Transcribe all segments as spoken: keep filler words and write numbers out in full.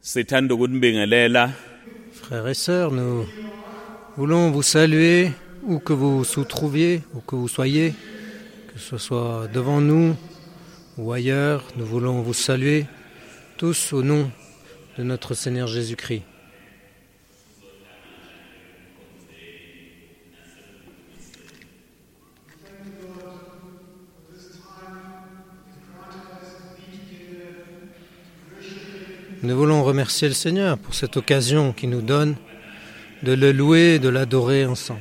Sithanda ukunibingelela Frères et sœurs, nous voulons vous saluer où que vous vous trouviez, où que vous soyez, que ce soit devant nous ou ailleurs. Nous voulons vous saluer tous au nom de notre Seigneur Jésus-Christ. Nous voulons remercier le Seigneur pour cette occasion qu'il nous donne de le louer et de l'adorer ensemble.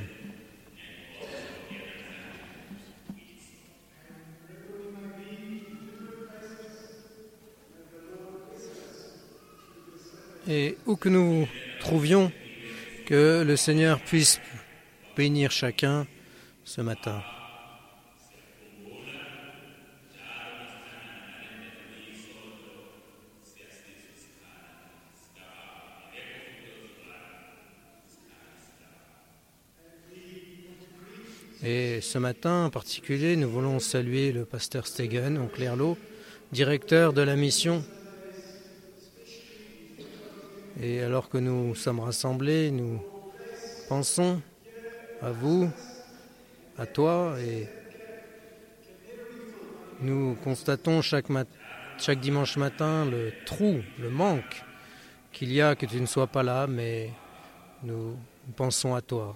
Et où que nous trouvions, que le Seigneur puisse bénir chacun ce matin. Et ce matin en particulier, nous voulons saluer le pasteur Stegen en Clairlot, directeur de la mission. Et alors que nous sommes rassemblés, nous pensons à vous, à toi, et nous constatons chaque, mat- chaque dimanche matin le trou, le manque qu'il y a que tu ne sois pas là, mais nous, nous pensons à toi.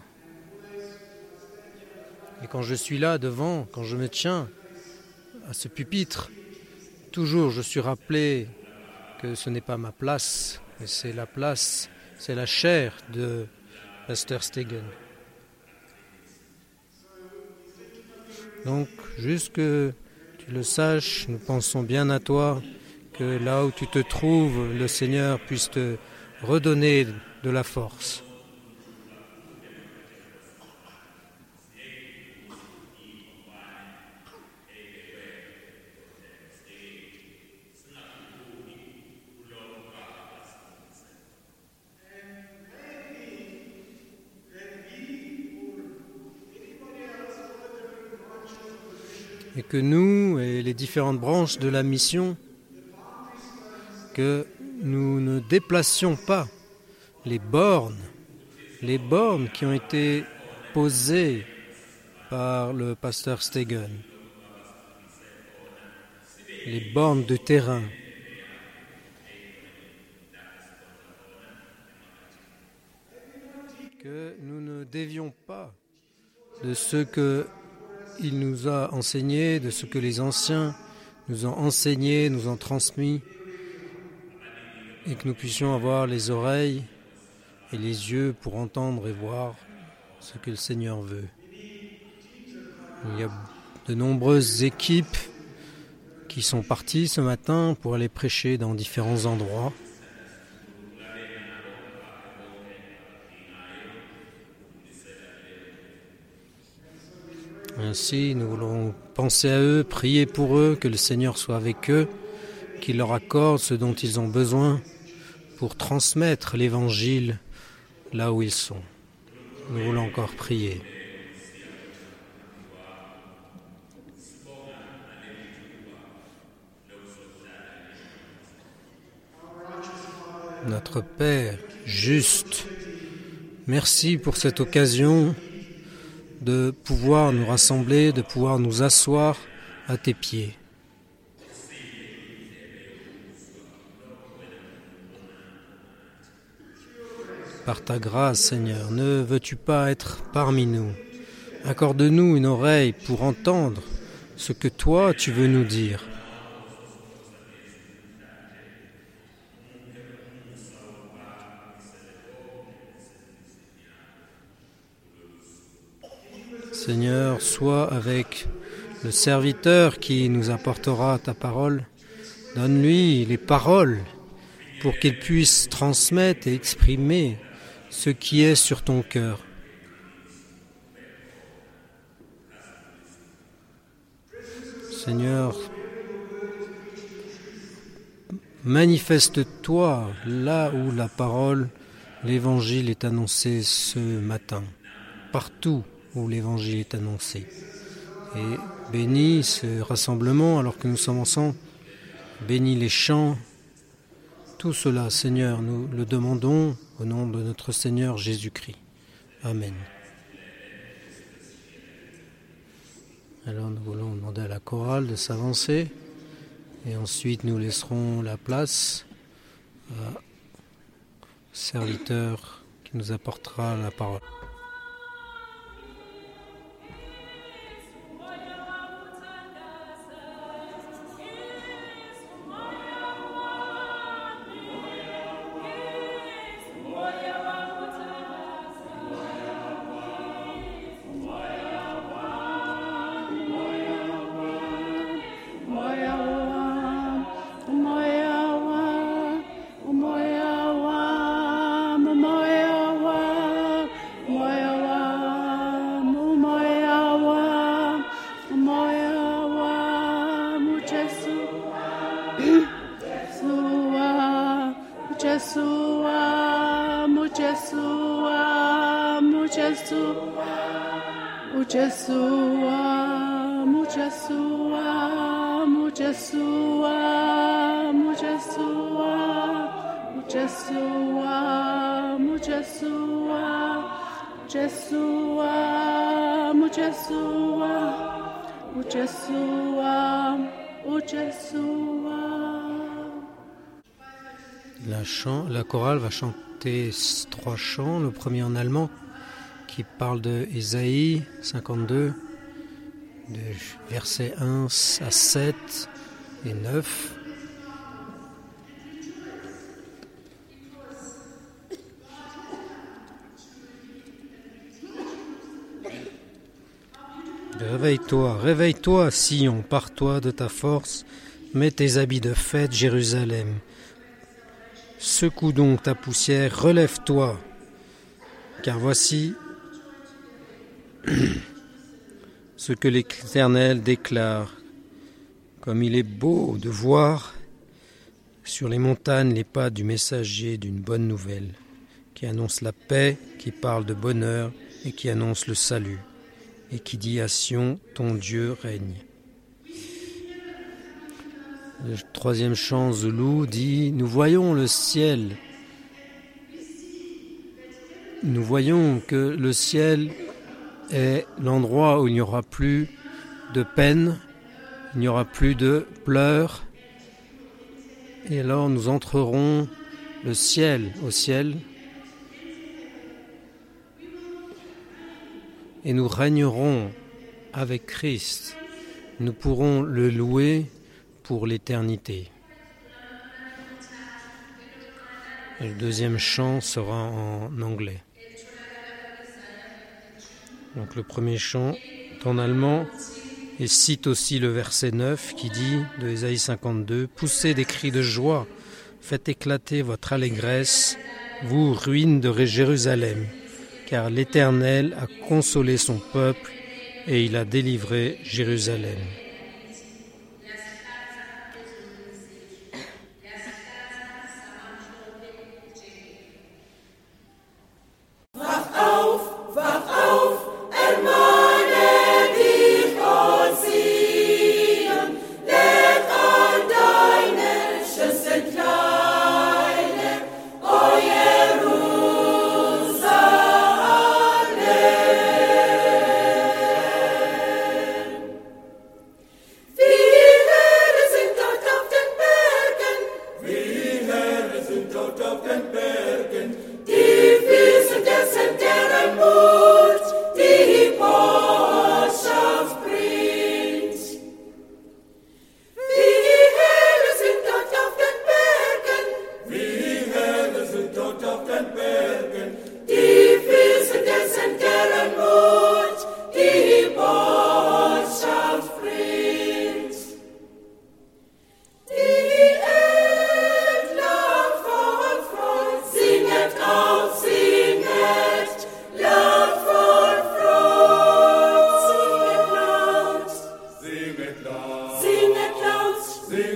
Et quand je suis là devant, quand je me tiens à ce pupitre, toujours je suis rappelé que ce n'est pas ma place, mais c'est la place, c'est la chair de pasteur Stegen. Donc, juste que tu le saches, nous pensons bien à toi, que là où tu te trouves, le Seigneur puisse te redonner de la force. Et que nous et les différentes branches de la mission, que nous ne déplacions pas les bornes, les bornes qui ont été posées par le pasteur Stegen, les bornes de terrain. Que nous ne dévions pas de ce que il nous a enseigné, de ce que les anciens nous ont enseigné, nous ont transmis, et que nous puissions avoir les oreilles et les yeux pour entendre et voir ce que le Seigneur veut. Il y a de nombreuses équipes qui sont parties ce matin pour aller prêcher dans différents endroits. Ainsi, nous voulons penser à eux, prier pour eux, que le Seigneur soit avec eux, qu'il leur accorde ce dont ils ont besoin pour transmettre l'Évangile là où ils sont. Nous voulons encore prier. Notre Père juste, merci pour cette occasion de pouvoir nous rassembler, de pouvoir nous asseoir à tes pieds. Par ta grâce, Seigneur, ne veux-tu pas être parmi nous? Accorde-nous une oreille pour entendre ce que toi tu veux nous dire. Seigneur, sois avec le serviteur qui nous apportera ta parole. Donne-lui les paroles pour qu'il puisse transmettre et exprimer ce qui est sur ton cœur. Seigneur, manifeste-toi là où la parole, l'Évangile est annoncé ce matin, partout où l'Évangile est annoncé. Et bénis ce rassemblement alors que nous sommes ensemble, bénis les chants, Tout cela, Seigneur, nous le demandons au nom de notre Seigneur Jésus-Christ. Amen. Alors nous voulons demander à la chorale de s'avancer et ensuite nous laisserons la place au serviteur qui nous apportera la parole. La, chant, la chorale va chanter trois chants, le premier en allemand qui parle de Ésaïe cinquante-deux, de versets un à sept et neuf. Réveille-toi, réveille-toi, Sion, pars-toi de ta force, mets tes habits de fête, Jérusalem. Secoue donc ta poussière, relève-toi, car voici ce que l'Éternel déclare. Comme il est beau de voir sur les montagnes les pas du messager d'une bonne nouvelle, qui annonce la paix, qui parle de bonheur et qui annonce le salut, et qui dit à Sion, ton Dieu règne. Le troisième chant zoulou dit, nous voyons le ciel. Nous voyons que le ciel est l'endroit où il n'y aura plus de peine, il n'y aura plus de pleurs. Et alors nous entrerons le ciel au ciel et nous régnerons avec Christ. Nous pourrons le louer pour l'éternité. Et le deuxième chant sera en anglais. Donc le premier chant est en allemand et cite aussi le verset neuf qui dit de Ésaïe cinquante-deux, « Poussez des cris de joie, faites éclater votre allégresse, vous ruines de Jérusalem, car l'Éternel a consolé son peuple et il a délivré Jérusalem. »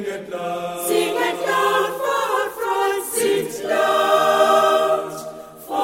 Singet laut vor Freud, singt laut vor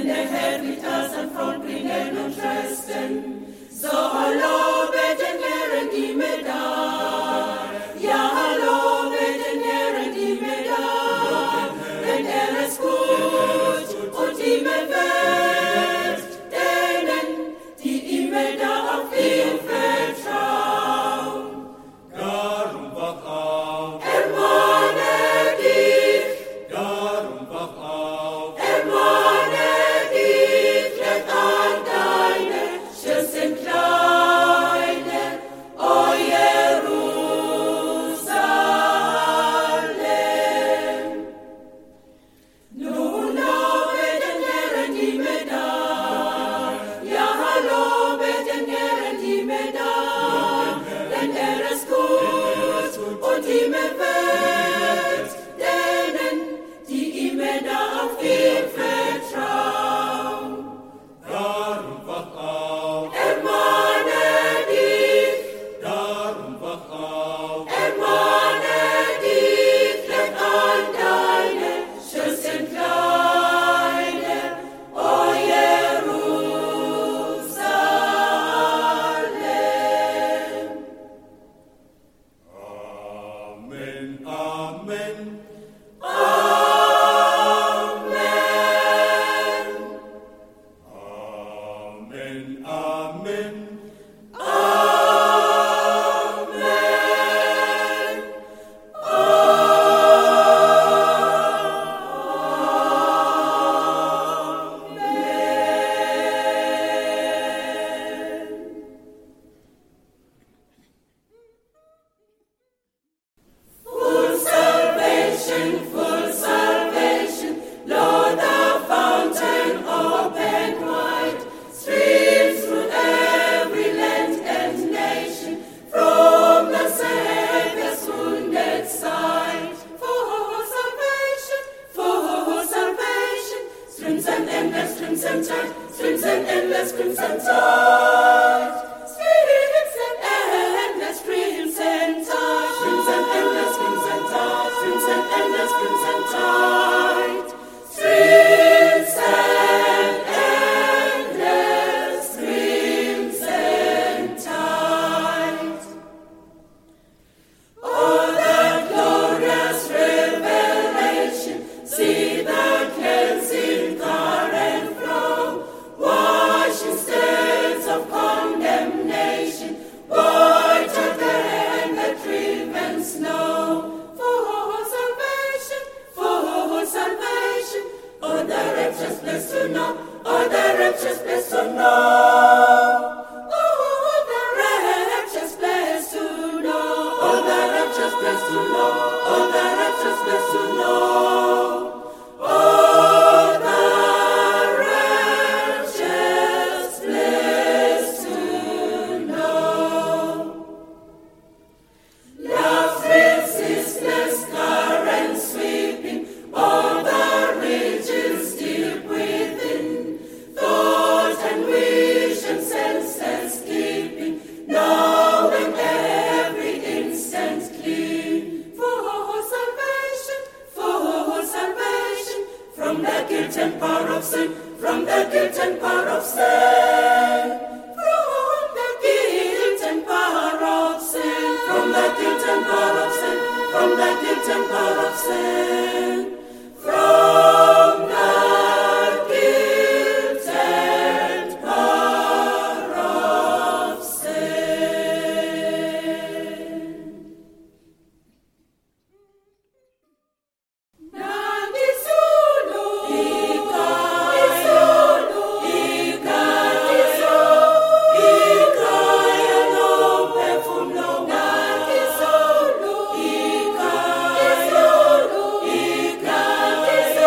Ika,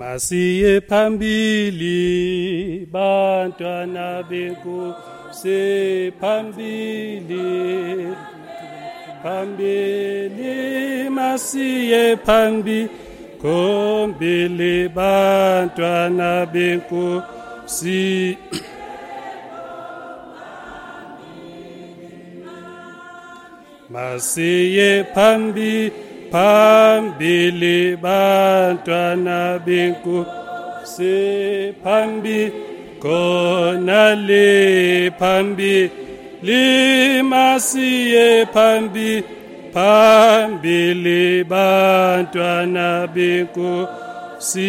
Masiye phambili bantwana benkosi phambili phambili masiye phambili khombili bantwana benkosi masiye phambili phambili bantwana benkosi phambili khona le phambili masiye phambili phambili bantwana benkosi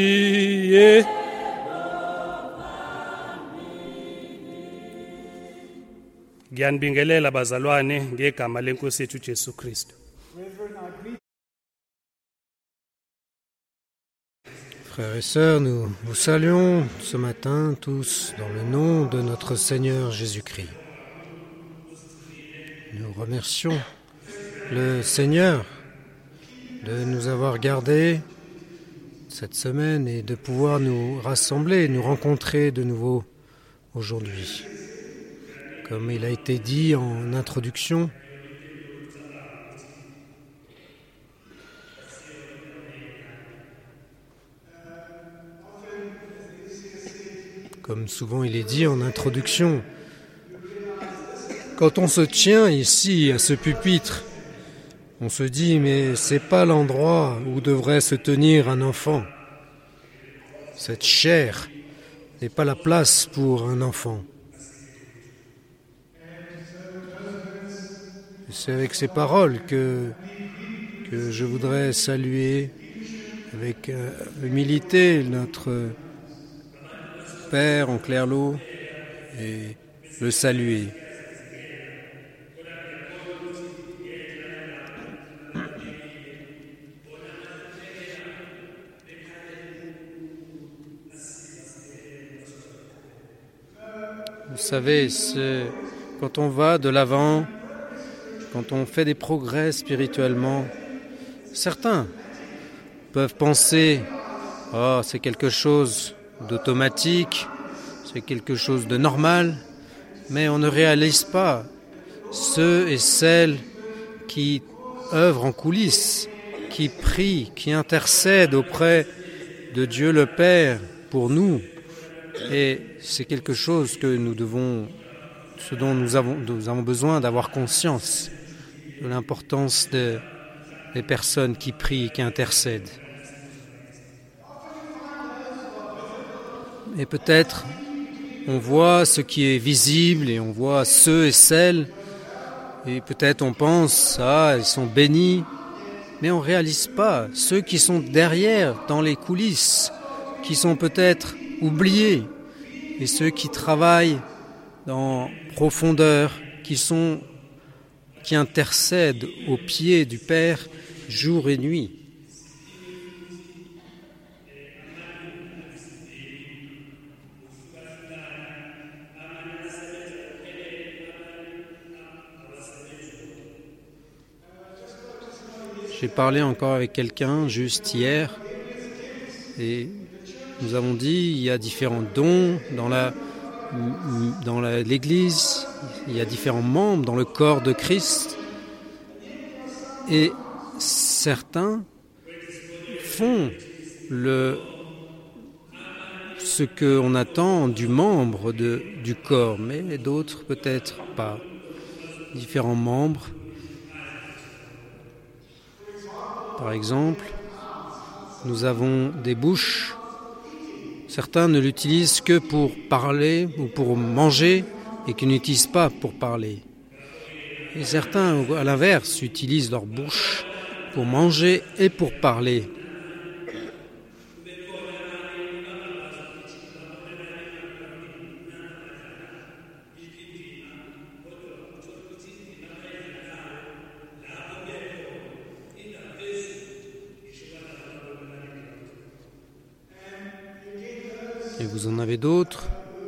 Ngiyanibingelela bazalwane ngegama lenkosi yethu Jesu Kristu. Frères et sœurs, nous vous saluons ce matin tous dans le nom de notre Seigneur Jésus-Christ. Nous remercions le Seigneur de nous avoir gardés cette semaine et de pouvoir nous rassembler, nous rencontrer de nouveau aujourd'hui. Comme il a été dit en introduction, comme souvent il est dit en introduction, quand on se tient ici à ce pupitre, on se dit mais c'est pas l'endroit où devrait se tenir un enfant. Cette chair n'est pas la place pour un enfant. C'est avec ces paroles que, que je voudrais saluer avec euh, humilité notre Père en Clairlot et le saluer. Vous savez, c'est, quand on va de l'avant, quand on fait des progrès spirituellement, certains peuvent penser « Oh, c'est quelque chose d'automatique, c'est quelque chose de normal », mais on ne réalise pas ceux et celles qui œuvrent en coulisses, qui prient, qui intercèdent auprès de Dieu le Père pour nous. Et c'est quelque chose que nous devons, ce dont nous avons, nous avons besoin d'avoir conscience, de l'importance de, des personnes qui prient, qui intercèdent. Et peut-être on voit ce qui est visible et on voit ceux et celles, et peut-être on pense, ah, ils sont bénis, mais on ne réalise pas ceux qui sont derrière, dans les coulisses, qui sont peut-être oubliés, et ceux qui travaillent dans profondeur, qui sont qui intercèdent au pied du Père jour et nuit. J'ai parlé encore avec quelqu'un juste hier et nous avons dit il y a différents dons dans la dans la, l'Église, il y a différents membres dans le corps de Christ et certains font le, ce qu'on attend du membre de, du corps, mais d'autres peut-être pas. Différents membres. Par exemple, nous avons des bouches. Certains ne l'utilisent que pour parler ou pour manger et qui n'utilisent pas pour parler. Et certains, à l'inverse, utilisent leur bouche pour manger et pour parler. Et vous en avez d'autres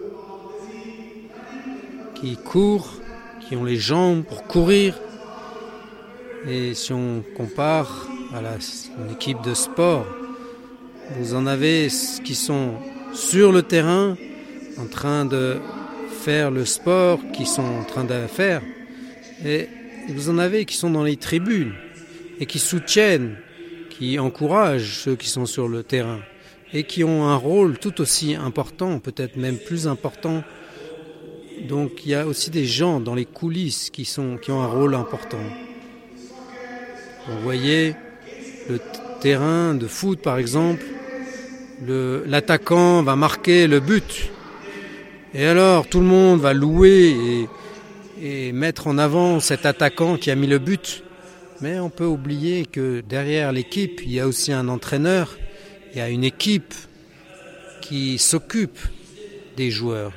qui courent, qui ont les jambes pour courir. Et si on compare à la, une équipe de sport, vous en avez qui sont sur le terrain, en train de faire le sport qu'ils sont en train de faire, et vous en avez qui sont dans les tribunes et qui soutiennent, qui encouragent ceux qui sont sur le terrain et qui ont un rôle tout aussi important, peut-être même plus important. Donc il y a aussi des gens dans les coulisses qui, sont, qui ont un rôle important. Vous voyez le t- terrain de foot par exemple, le, l'attaquant va marquer le but. Et alors tout le monde va louer et, et mettre en avant cet attaquant qui a mis le but. Mais on peut oublier que derrière l'équipe, il y a aussi un entraîneur, il y a une équipe qui s'occupe des joueurs.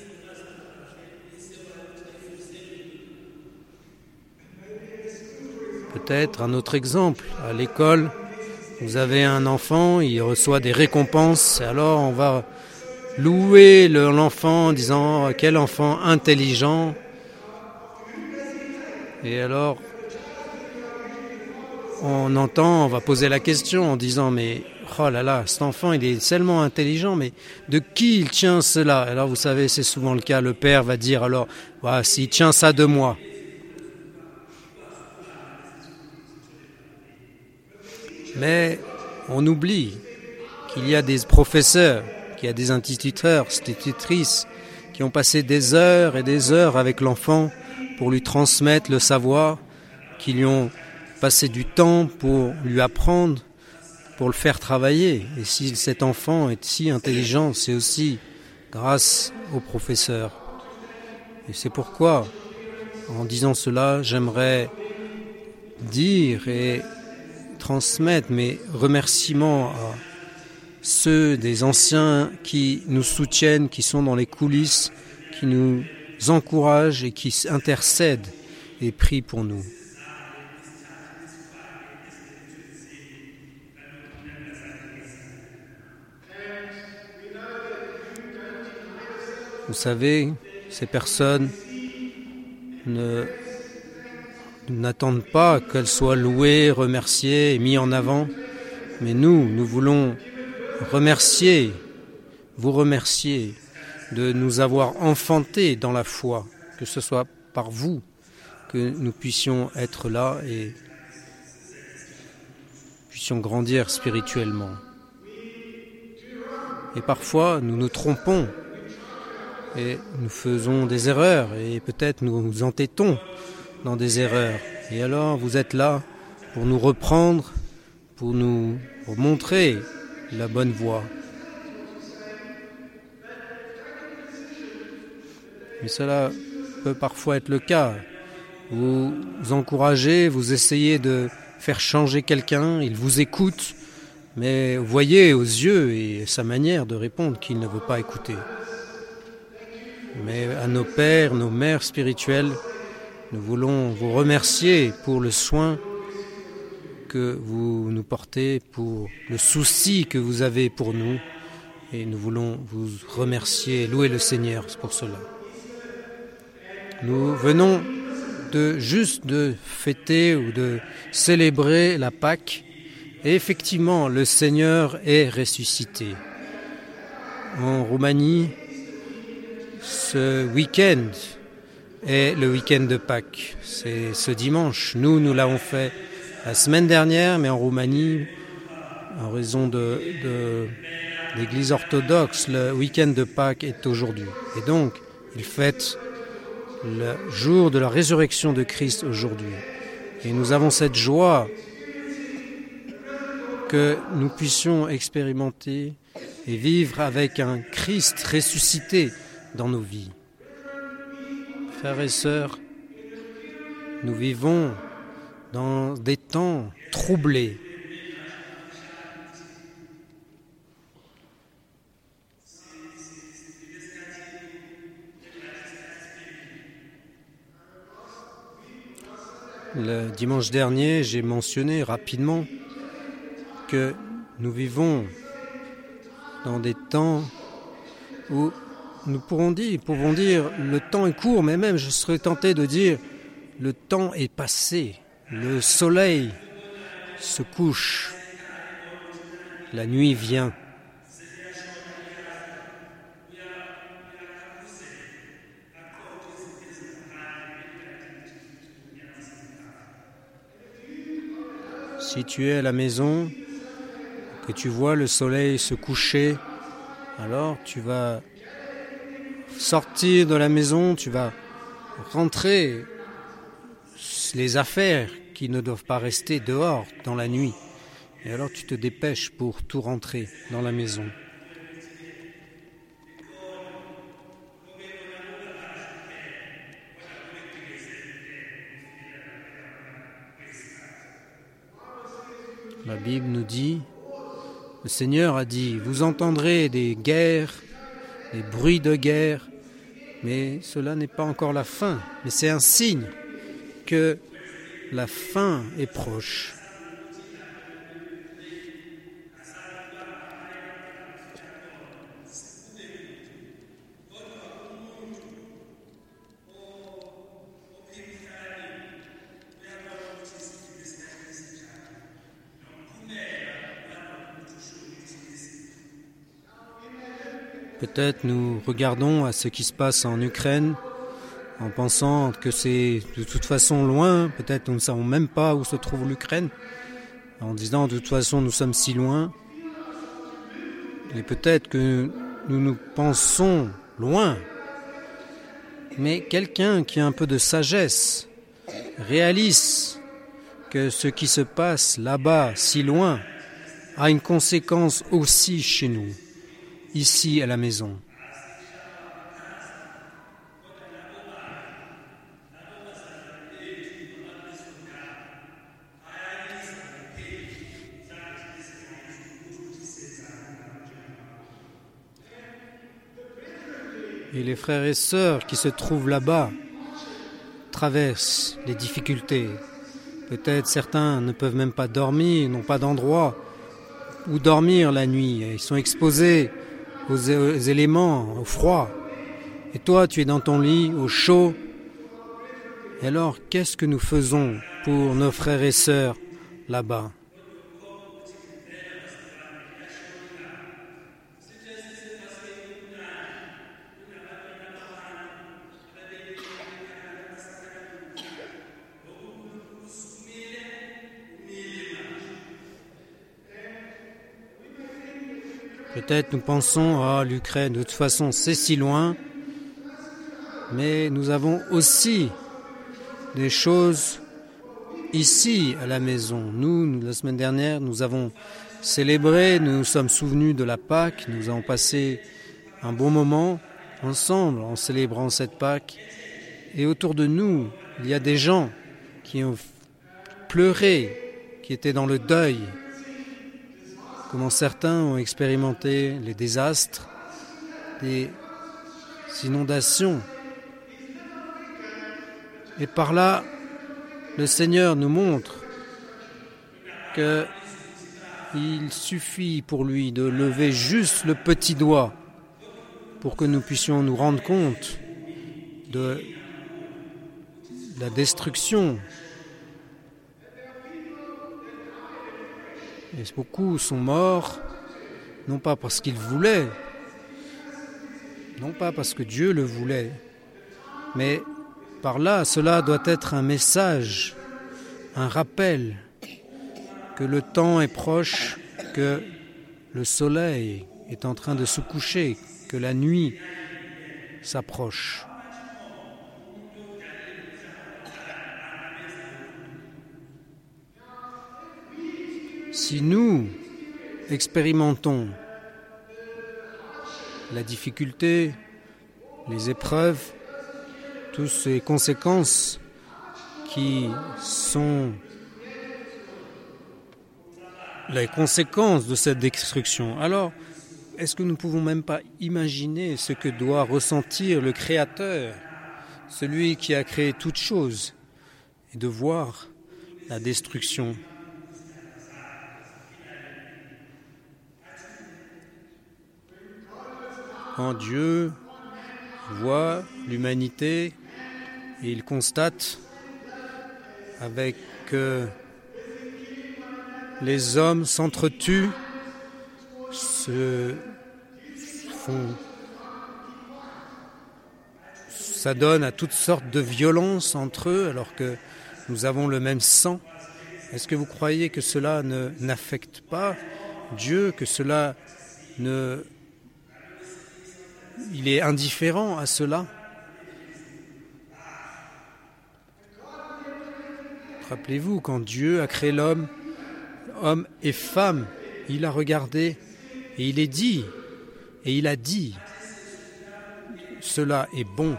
Peut-être un autre exemple, à l'école, vous avez un enfant, il reçoit des récompenses, et alors on va louer le, l'enfant en disant « quel enfant intelligent ». Et alors, on entend, on va poser la question en disant « mais oh là là, cet enfant il est tellement intelligent, mais de qui il tient cela ?» Alors vous savez, c'est souvent le cas, le père va dire alors bah, « s'il tient ça de moi ». Mais on oublie qu'il y a des professeurs, qu'il y a des instituteurs, institutrices qui ont passé des heures et des heures avec l'enfant pour lui transmettre le savoir, qui lui ont passé du temps pour lui apprendre, pour le faire travailler. Et si cet enfant est si intelligent, c'est aussi grâce aux professeurs. Et c'est pourquoi, en disant cela, j'aimerais dire et transmettre mes remerciements à ceux des anciens qui nous soutiennent, qui sont dans les coulisses, qui nous encouragent et qui intercèdent et prient pour nous. Vous savez, ces personnes ne, n'attendent pas qu'elles soient louées, remerciées et mises en avant, mais nous, nous voulons remercier, vous remercier de nous avoir enfantés dans la foi, que ce soit par vous que nous puissions être là et puissions grandir spirituellement. Et parfois, nous nous trompons et nous faisons des erreurs et peut-être nous nous entêtons dans des erreurs. Et alors, vous êtes là pour nous reprendre, pour nous montrer la bonne voie. Mais cela peut parfois être le cas. Vous vous encouragez, vous essayez de faire changer quelqu'un, il vous écoute, mais vous voyez aux yeux et sa manière de répondre qu'il ne veut pas écouter. Mais à nos pères, nos mères spirituelles, nous voulons vous remercier pour le soin que vous nous portez, pour le souci que vous avez pour nous. Et nous voulons vous remercier et louer le Seigneur pour cela. Nous venons de juste de fêter ou de célébrer la Pâque. Et effectivement, le Seigneur est ressuscité. En Roumanie, ce week-end est le week-end de Pâques. C'est ce dimanche. Nous, nous l'avons fait la semaine dernière, mais en Roumanie, en raison de, de l'Église orthodoxe, le week-end de Pâques est aujourd'hui. Et donc, ils fêtent le jour de la résurrection de Christ aujourd'hui. Et nous avons cette joie que nous puissions expérimenter et vivre avec un Christ ressuscité dans nos vies. Frères et sœurs, nous vivons dans des temps troublés. Le dimanche dernier, j'ai mentionné rapidement que nous vivons dans des temps où nous pourrons dire, pouvons dire le temps est court, mais même je serais tenté de dire le temps est passé, le soleil se couche la nuit vient. Si tu es à la maison, que tu vois le soleil se coucher, alors tu vas sortir de la maison, tu vas rentrer les affaires qui ne doivent pas rester dehors dans la nuit. Et alors tu te dépêches pour tout rentrer dans la maison. La Bible nous dit, le Seigneur a dit, vous entendrez des guerres, des bruits de guerre, mais cela n'est pas encore la fin, mais c'est un signe que la fin est proche. Peut-être nous regardons à ce qui se passe en Ukraine en pensant que c'est de toute façon loin, peut-être nous ne savons même pas où se trouve l'Ukraine, en disant de toute façon nous sommes si loin, et peut-être que nous nous pensons loin, mais quelqu'un qui a un peu de sagesse réalise que ce qui se passe là-bas, si loin, a une conséquence aussi chez nous, ici à la maison. Et les frères et sœurs qui se trouvent là-bas traversent les difficultés. Peut-être certains ne peuvent même pas dormir, n'ont pas d'endroit où dormir la nuit. Ils sont exposés aux, aux éléments, au froid. Et toi, tu es dans ton lit, au chaud. Et alors, qu'est-ce que nous faisons pour nos frères et sœurs là-bas ? Peut-être nous pensons, ah, l'Ukraine, de toute façon, c'est si loin. Mais nous avons aussi des choses ici, à la maison. Nous, nous, la semaine dernière, nous avons célébré, nous nous sommes souvenus de la Pâque. Nous avons passé un bon moment ensemble en célébrant cette Pâque. Et autour de nous, il y a des gens qui ont pleuré, qui étaient dans le deuil. Comment certains ont expérimenté les désastres, des inondations. Et par là, le Seigneur nous montre qu'il suffit pour lui de lever juste le petit doigt pour que nous puissions nous rendre compte de la destruction. Et beaucoup sont morts, non pas parce qu'ils voulaient, non pas parce que Dieu le voulait, mais par là, cela doit être un message, un rappel que le temps est proche, que le soleil est en train de se coucher, que la nuit s'approche. Si nous expérimentons la difficulté, les épreuves, toutes ces conséquences qui sont les conséquences de cette destruction, alors est-ce que nous ne pouvons même pas imaginer ce que doit ressentir le Créateur, celui qui a créé toutes choses, et de voir la destruction ? Quand Dieu voit l'humanité et il constate avec que les hommes s'entretuent se font, ça donne à toutes sortes de violences entre eux alors que nous avons le même sang. Est-ce que vous croyez que cela ne, n'affecte pas Dieu, que cela ne... il est indifférent à cela? Rappelez-vous, quand Dieu a créé l'homme, homme et femme, il a regardé et il est dit, et il a dit, cela est bon.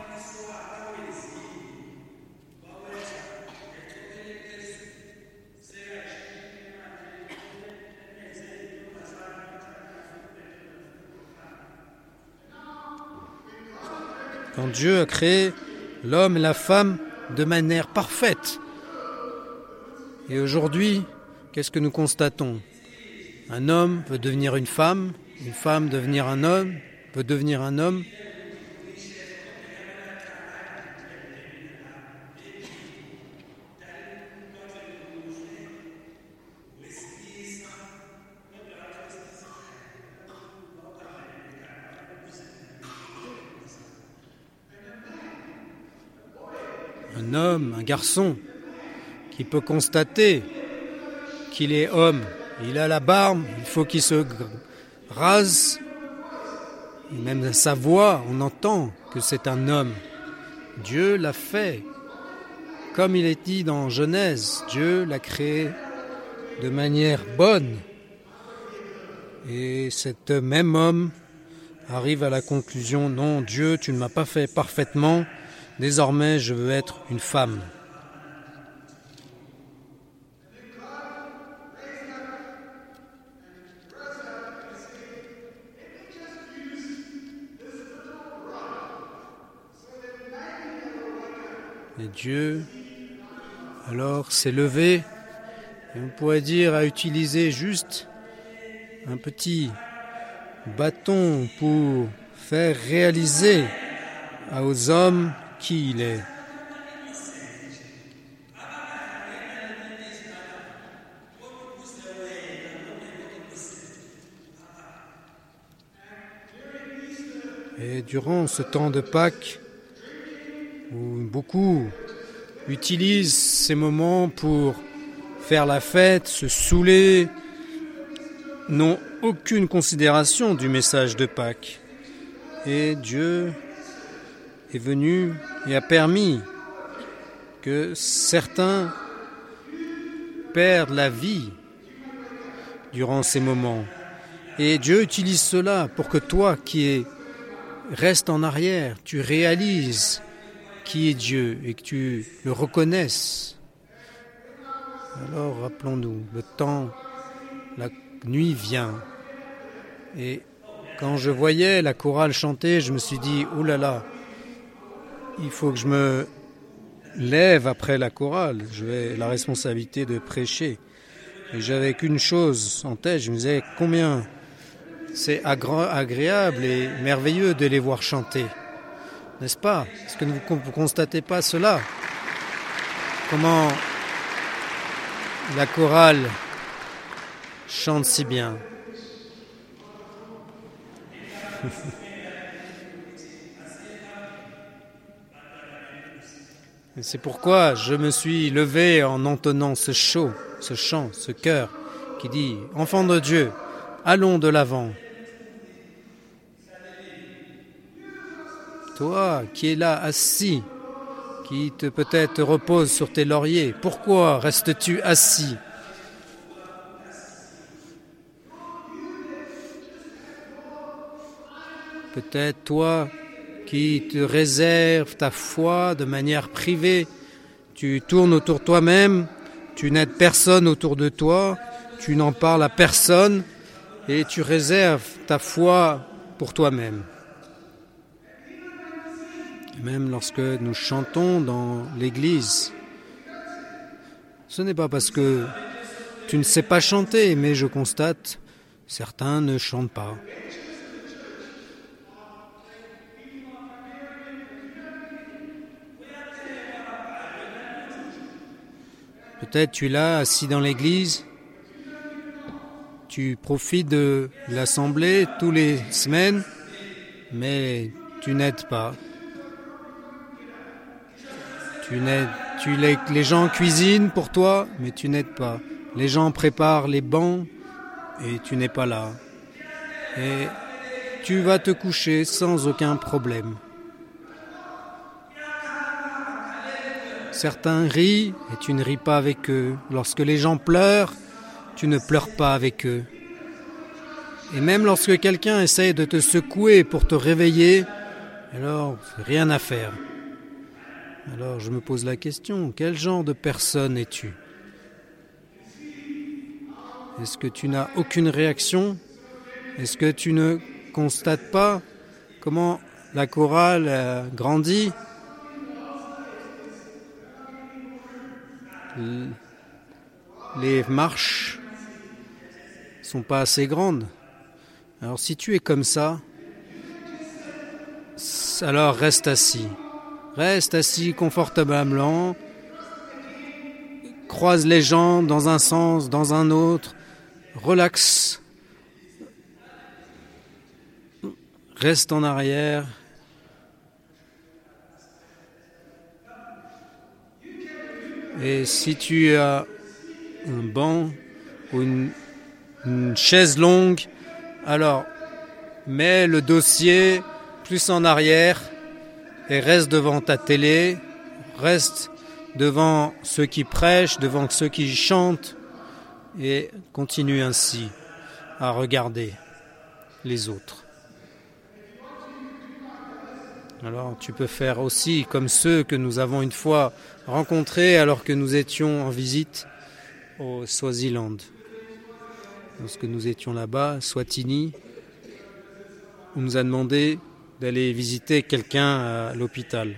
Quand Dieu a créé l'homme et la femme de manière parfaite. Et aujourd'hui, qu'est-ce que nous constatons? Un homme veut devenir une femme, une femme devenir un homme, veut devenir un homme. Un homme, un garçon, qui peut constater qu'il est homme. Il a la barbe, il faut qu'il se rase. Et même sa voix, on entend que c'est un homme. Dieu l'a fait. Comme il est dit dans Genèse, Dieu l'a créé de manière bonne. Et cet même homme arrive à la conclusion, non, Dieu, tu ne m'as pas fait parfaitement, désormais je veux être une femme. Et Dieu, alors, s'est levé, et on pourrait dire, a utilisé juste un petit bâton pour faire réaliser aux hommes qui il est. Et durant ce temps de Pâques, où beaucoup utilisent ces moments pour faire la fête, se saouler, n'ont aucune considération du message de Pâques. Et Dieu est venu et a permis que certains perdent la vie durant ces moments. Et Dieu utilise cela pour que toi qui es, restes en arrière, tu réalises qui est Dieu et que tu le reconnaisses. Alors rappelons-nous, le temps, la nuit vient. Et quand je voyais la chorale chanter, je me suis dit, oh là là, il faut que je me lève après la chorale. J'ai la responsabilité de prêcher. Et j'avais qu'une chose en tête, je me disais combien c'est agra- agréable et merveilleux de les voir chanter. N'est-ce pas? Est-ce que vous ne constatez pas cela? Comment la chorale chante si bien. Et c'est pourquoi je me suis levé en entonnant ce chant, ce chant, ce chœur qui dit « Enfants de Dieu, allons de l'avant ». Toi qui es là assis, qui te peut-être te repose sur tes lauriers, pourquoi restes-tu assis? Peut-être toi qui te réserves ta foi de manière privée, tu tournes autour de toi-même, tu n'aides personne autour de toi, tu n'en parles à personne et tu réserves ta foi pour toi-même. Même lorsque nous chantons dans l'église, ce n'est pas parce que tu ne sais pas chanter, mais je constate, certains ne chantent pas. Peut-être tu es là, assis dans l'église, tu profites de l'assemblée tous les semaines, mais tu n'aides pas. Tu n'aides, tu, les, les gens cuisinent pour toi, mais tu n'aides pas. Les gens préparent les bancs et tu n'es pas là. Et tu vas te coucher sans aucun problème. Certains rient et tu ne ris pas avec eux. Lorsque les gens pleurent, tu ne pleures pas avec eux. Et même lorsque quelqu'un essaye de te secouer pour te réveiller, alors rien à faire. Alors je me pose la question, quel genre de personne es-tu ? Est-ce que tu n'as aucune réaction ? Est-ce que tu ne constates pas comment la chorale euh, grandit ? Les marches ne sont pas assez grandes. Alors si tu es comme ça, alors reste assis. Reste assis confortablement. Croise les jambes dans un sens, dans un autre. Relaxe. Reste en arrière. Et si tu as un banc ou une, une chaise longue, alors mets le dossier plus en arrière et reste devant ta télé, reste devant ceux qui prêchent, devant ceux qui chantent et continue ainsi à regarder les autres. Alors tu peux faire aussi comme ceux que nous avons une fois rencontrés alors que nous étions en visite au Swaziland. Lorsque nous étions là-bas, Swatini, on nous a demandé d'aller visiter quelqu'un à l'hôpital.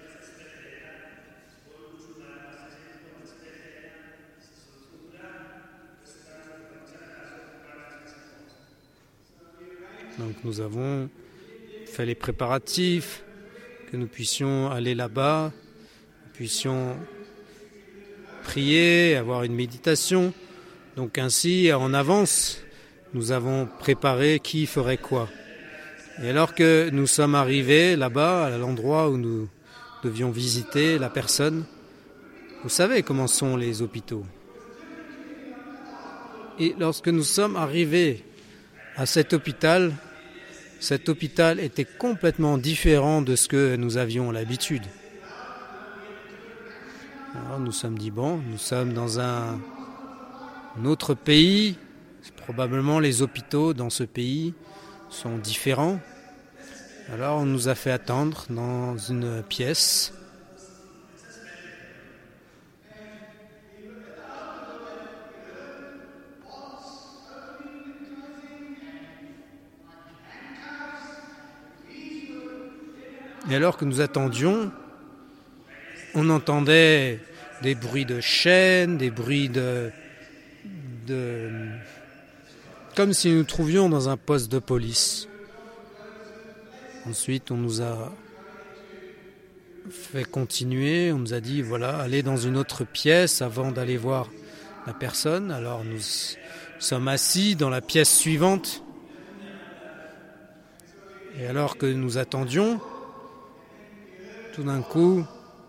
Donc nous avons fait les préparatifs, que nous puissions aller là-bas, nous puissions prier, avoir une méditation. Donc ainsi, en avance, nous avons préparé qui ferait quoi. Et alors que nous sommes arrivés là-bas, à l'endroit où nous devions visiter la personne, vous savez comment sont les hôpitaux. Et lorsque nous sommes arrivés à cet hôpital, cet hôpital était complètement différent de ce que nous avions l'habitude. Alors nous nous sommes dit, bon, nous sommes dans un, un autre pays, probablement les hôpitaux dans ce pays sont différents. Alors on nous a fait attendre dans une pièce. Et alors que nous attendions, on entendait des bruits de chaînes, des bruits de, de... comme si nous nous trouvions dans un poste de police. Ensuite, on nous a fait continuer, on nous a dit, voilà, allez dans une autre pièce avant d'aller voir la personne. Alors nous sommes assis dans la pièce suivante. Et alors que nous attendions, tout d'un coup,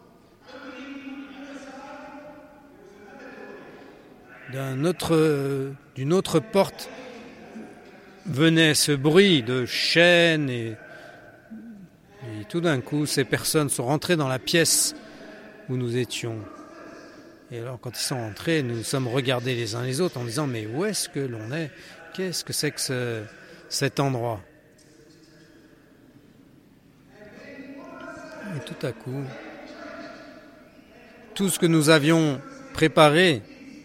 d'un autre, d'une autre porte venait ce bruit de chaînes et, et tout d'un coup, ces personnes sont rentrées dans la pièce où nous étions. Et alors, quand ils sont rentrés, nous nous sommes regardés les uns les autres en disant « Mais où est-ce que l'on est ? Qu'est-ce que c'est que ce, cet endroit ?» Et tout à coup, tout ce que nous avions préparé,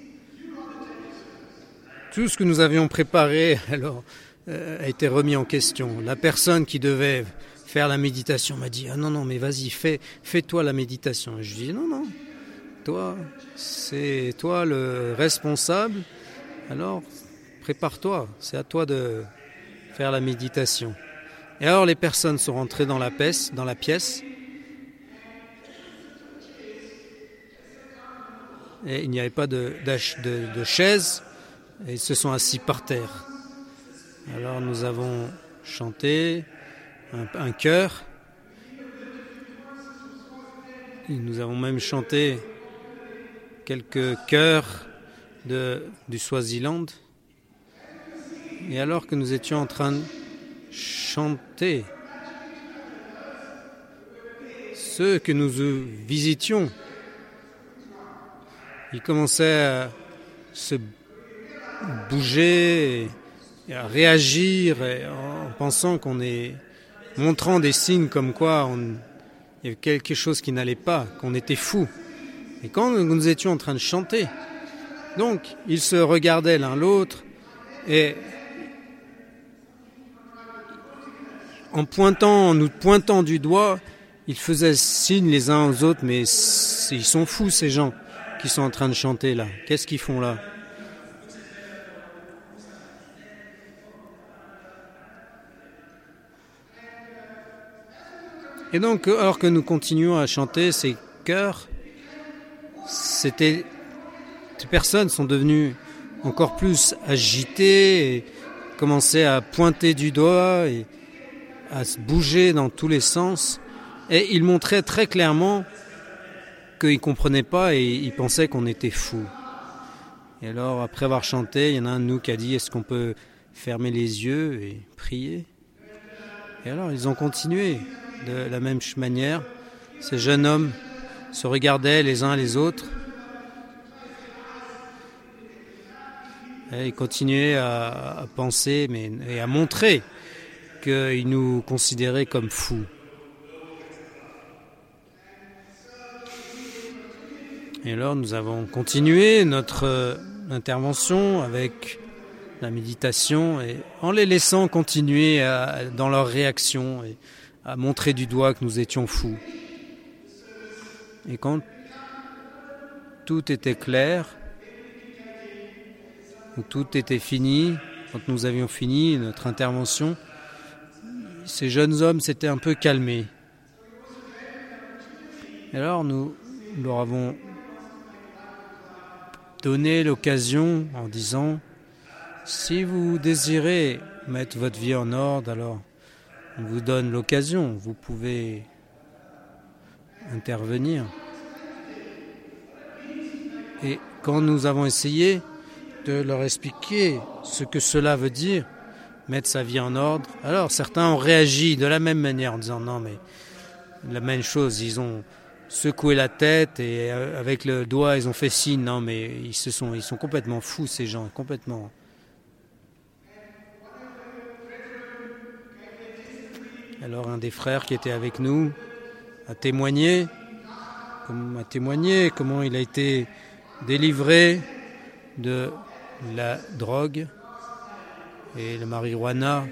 tout ce que nous avions préparé, alors, euh, a été remis en question. La personne qui devait faire la méditation m'a dit « Ah non, non, mais vas-y, fais, fais-toi la méditation. » Et je dis « Non, non, toi, c'est toi le responsable, alors prépare-toi, c'est à toi de faire la méditation. » Et alors les personnes sont rentrées dans la pièce, dans la pièce, et il n'y avait pas de, de, de chaise, et ils se sont assis par terre. Alors nous avons chanté un, un chœur. Et nous avons même chanté quelques chœurs de, du Swaziland. Et alors que nous étions en train de chanter, ceux que nous visitions, ils commençaient à se bouger et à réagir et en pensant qu'on est montrant des signes comme quoi on, il y avait quelque chose qui n'allait pas, qu'on était fou. Et quand nous étions en train de chanter, donc ils se regardaient l'un l'autre et en pointant, en nous pointant du doigt, ils faisaient signe les uns aux autres, mais ils sont fous ces gens qui sont en train de chanter là. Qu'est-ce qu'ils font là ? Et donc, alors que nous continuons à chanter ces chœurs, c'était, ces personnes sont devenues encore plus agitées et commençaient à pointer du doigt et à se bouger dans tous les sens. Et ils montraient très clairement qu'ils ne comprenaient pas et ils pensaient qu'on était fous. Et alors, après avoir chanté, il y en a un de nous qui a dit « Est-ce qu'on peut fermer les yeux et prier ?» Et alors, ils ont continué de la même manière. Ces jeunes hommes se regardaient les uns les autres et ils continuaient à, à penser mais, et à montrer qu'ils nous considéraient comme fous. Et alors nous avons continué notre euh, intervention avec la méditation et en les laissant continuer à, dans leur réaction et à montrer du doigt que nous étions fous. Et quand tout était clair, où tout était fini, quand nous avions fini notre intervention, ces jeunes hommes s'étaient un peu calmés. Et alors nous leur avons donné l'occasion en disant « Si vous désirez mettre votre vie en ordre, alors on vous donne l'occasion, vous pouvez intervenir. » Et quand nous avons essayé de leur expliquer ce que cela veut dire, mettre sa vie en ordre, alors certains ont réagi de la même manière en disant non mais la même chose, ils ont secoué la tête et avec le doigt ils ont fait signe, non mais ils se sont, ils sont complètement fous ces gens, complètement. Alors un des frères qui était avec nous a témoigné, a témoigné comment il a été délivré de la drogue et le marijuana.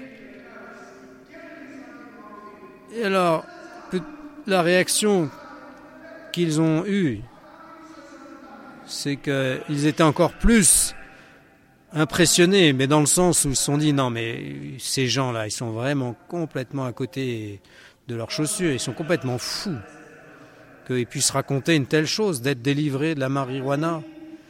Et alors, la réaction qu'ils ont eue, c'est qu'ils étaient encore plus impressionnés, mais dans le sens où ils se sont dit, non mais ces gens-là, ils sont vraiment complètement à côté de leurs chaussures, ils sont complètement fous qu'ils puissent raconter une telle chose, d'être délivrés de la marijuana.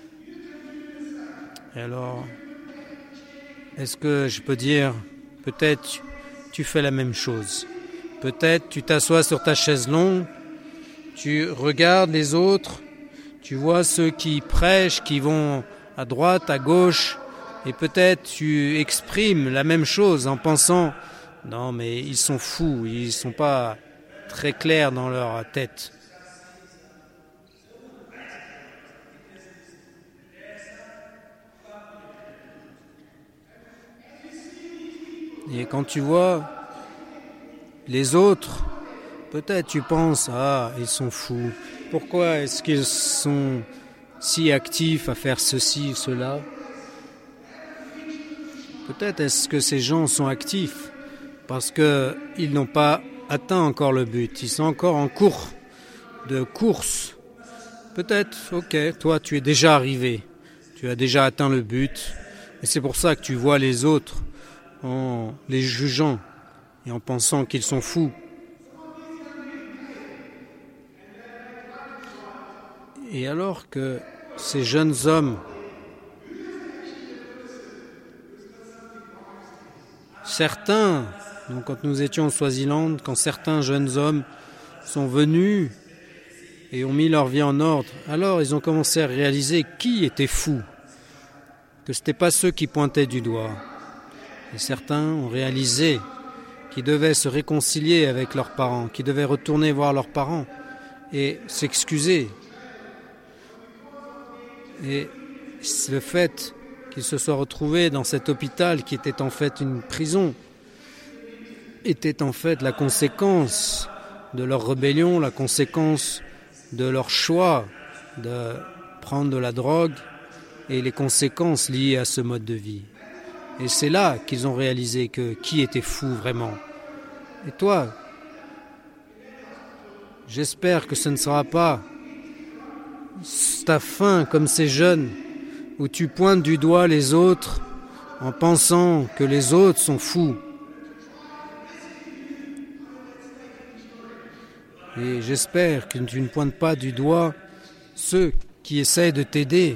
Et alors, est-ce que je peux dire, peut-être tu fais la même chose. Peut-être tu t'assois sur ta chaise longue, tu regardes les autres, tu vois ceux qui prêchent, qui vont à droite, à gauche, et peut-être tu exprimes la même chose en pensant « Non, mais ils sont fous, ils ne sont pas très clairs dans leur tête. » Et quand tu vois les autres, peut-être tu penses « Ah, ils sont fous. Pourquoi est-ce qu'ils sont si actifs à faire ceci, cela ?» Peut-être est-ce que ces gens sont actifs parce qu'ils n'ont pas atteint encore le but. Ils sont encore en cours de course. Peut-être, ok, toi tu es déjà arrivé. Tu as déjà atteint le but. Et c'est pour ça que tu vois les autres en les jugeant et en pensant qu'ils sont fous. Et alors que ces jeunes hommes certains, donc quand nous étions au Swaziland, quand certains jeunes hommes sont venus et ont mis leur vie en ordre, alors ils ont commencé à réaliser qui était fou, que ce n'était pas ceux qui pointaient du doigt. Et certains ont réalisé qu'ils devaient se réconcilier avec leurs parents, qu'ils devaient retourner voir leurs parents et s'excuser. Et le fait qu'ils se soient retrouvés dans cet hôpital qui était en fait une prison était en fait la conséquence de leur rébellion, la conséquence de leur choix de prendre de la drogue et les conséquences liées à ce mode de vie. Et c'est là qu'ils ont réalisé que qui était fou vraiment. Et toi, j'espère que ce ne sera pas ta fin comme ces jeunes où tu pointes du doigt les autres en pensant que les autres sont fous. Et j'espère que tu ne pointes pas du doigt ceux qui essaient de t'aider.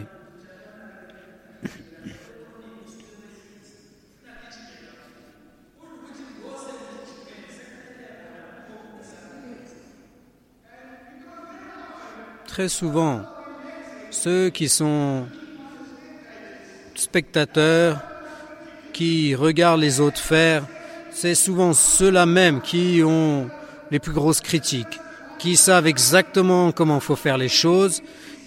Très souvent, ceux qui sont spectateurs, qui regardent les autres faire, c'est souvent ceux-là même qui ont les plus grosses critiques, qui savent exactement comment il faut faire les choses.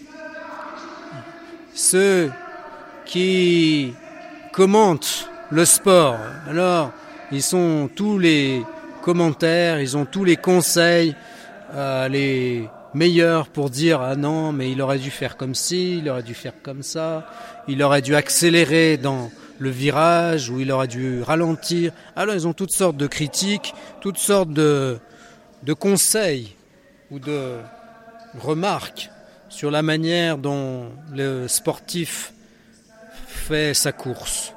Ceux qui commentent le sport, alors ils sont tous les commentaires, ils ont tous les conseils, euh, les meilleurs pour dire « Ah non, mais il aurait dû faire comme ci, il aurait dû faire comme ça, il aurait dû accélérer dans le virage ou il aurait dû ralentir. » Alors ils ont toutes sortes de critiques, toutes sortes de, de conseils ou de remarques sur la manière dont le sportif fait sa course.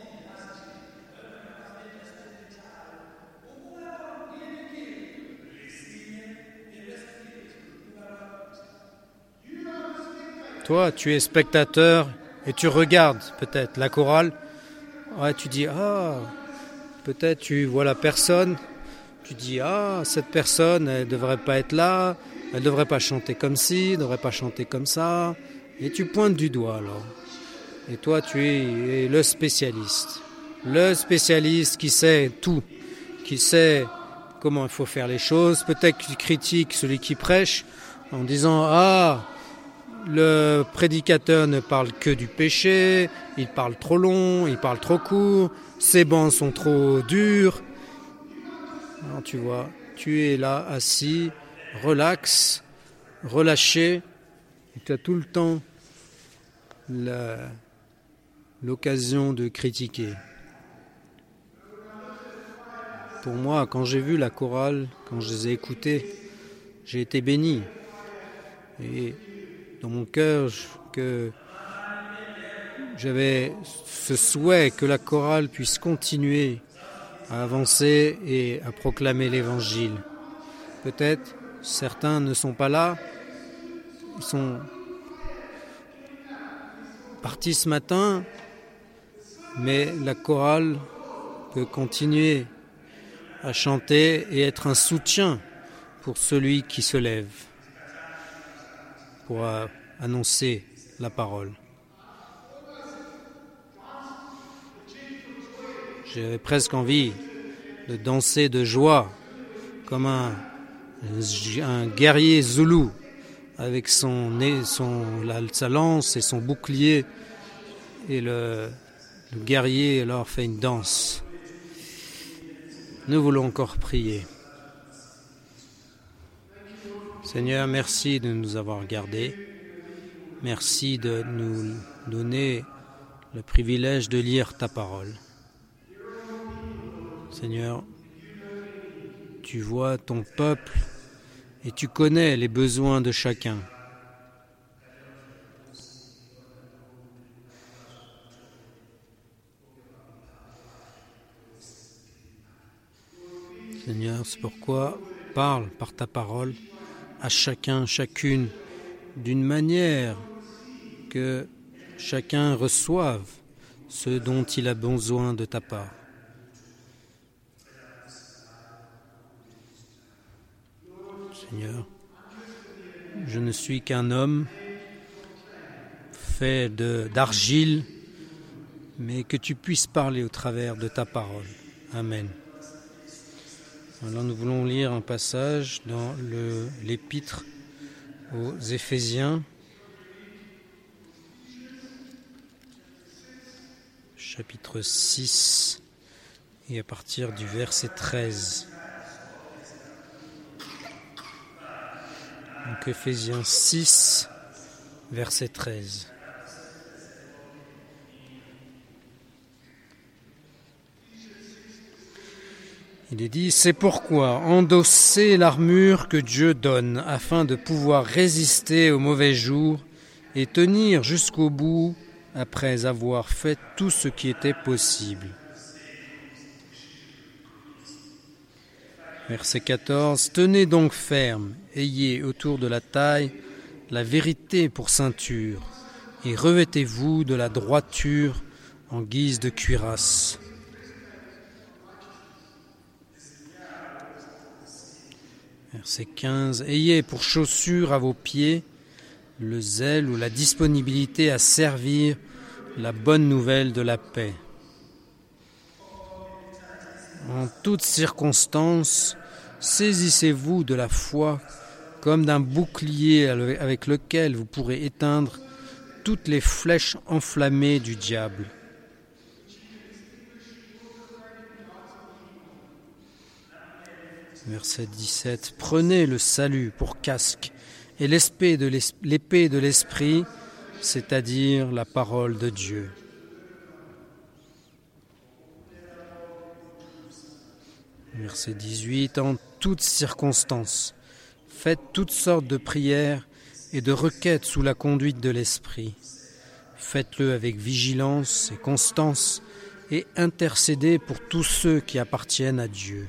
Toi, tu es spectateur et tu regardes peut-être la chorale. Ouais, tu dis, ah, peut-être tu vois la personne. Tu dis, ah, cette personne, elle ne devrait pas être là. Elle ne devrait pas chanter comme ci, elle ne devrait pas chanter comme ça. Et tu pointes du doigt alors. Et toi, tu es le spécialiste. Le spécialiste qui sait tout, qui sait comment il faut faire les choses. Peut-être que tu critiques celui qui prêche en disant, ah, le prédicateur ne parle que du péché, il parle trop long, il parle trop court, ses bancs sont trop durs. Alors tu vois, tu es là assis, relax, relâché, et tu as tout le temps la, l'occasion de critiquer. Pour moi, quand j'ai vu la chorale, quand je les ai écoutés, j'ai été béni. Et dans mon cœur, que j'avais ce souhait que la chorale puisse continuer à avancer et à proclamer l'Évangile. Peut-être certains ne sont pas là, ils sont partis ce matin, mais la chorale peut continuer à chanter et être un soutien pour celui qui se lève pour euh, annoncer la parole. J'avais presque envie de danser de joie comme un, un guerrier zoulou avec son nez, son, la, sa lance et son bouclier, et le, le guerrier alors fait une danse. Nous voulons encore prier. Seigneur, merci de nous avoir gardés. Merci de nous donner le privilège de lire ta parole. Seigneur, tu vois ton peuple et tu connais les besoins de chacun. Seigneur, c'est pourquoi parle par ta parole à chacun, chacune, d'une manière que chacun reçoive ce dont il a besoin de ta part. Seigneur, je ne suis qu'un homme fait de, d'argile, mais que tu puisses parler au travers de ta parole. Amen. Alors nous voulons lire un passage dans le, l'épître aux Éphésiens, chapitre six, et à partir du verset treize. Donc Éphésiens six, verset treize. Il est dit, c'est pourquoi endossez l'armure que Dieu donne afin de pouvoir résister aux mauvais jours et tenir jusqu'au bout après avoir fait tout ce qui était possible. Verset quatorze, tenez donc ferme, ayez autour de la taille la vérité pour ceinture et revêtez-vous de la droiture en guise de cuirasse. Verset quinze. Ayez pour chaussure à vos pieds le zèle ou la disponibilité à servir la bonne nouvelle de la paix. En toutes circonstances, saisissez-vous de la foi comme d'un bouclier avec lequel vous pourrez éteindre toutes les flèches enflammées du diable. Verset dix-sept. Prenez le salut pour casque et l'épée de l'esprit, de l'esprit, c'est-à-dire la parole de Dieu. Verset dix-huit. En toutes circonstances, faites toutes sortes de prières et de requêtes sous la conduite de l'esprit. Faites-le avec vigilance et constance et intercédez pour tous ceux qui appartiennent à Dieu.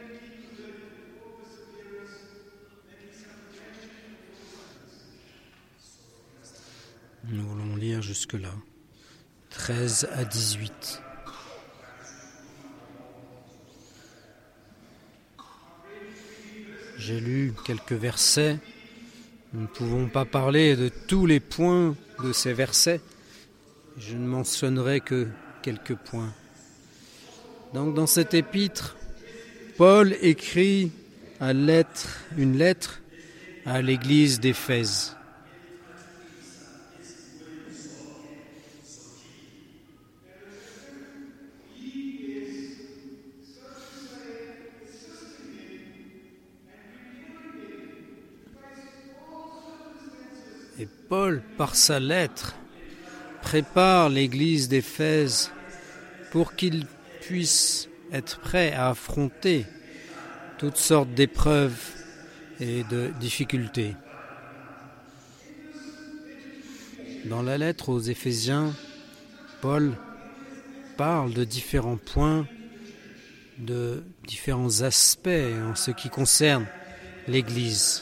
Nous voulons lire jusque-là, treize à dix-huit. J'ai lu quelques versets. Nous ne pouvons pas parler de tous les points de ces versets. Je ne mentionnerai que quelques points. Donc, dans cet épître, Paul écrit à lettre, une lettre à l'église d'Éphèse. Et Paul, par sa lettre, prépare l'église d'Éphèse pour qu'il puisse être prêt à affronter toutes sortes d'épreuves et de difficultés. Dans la lettre aux Éphésiens, Paul parle de différents points, de différents aspects en ce qui concerne l'Église.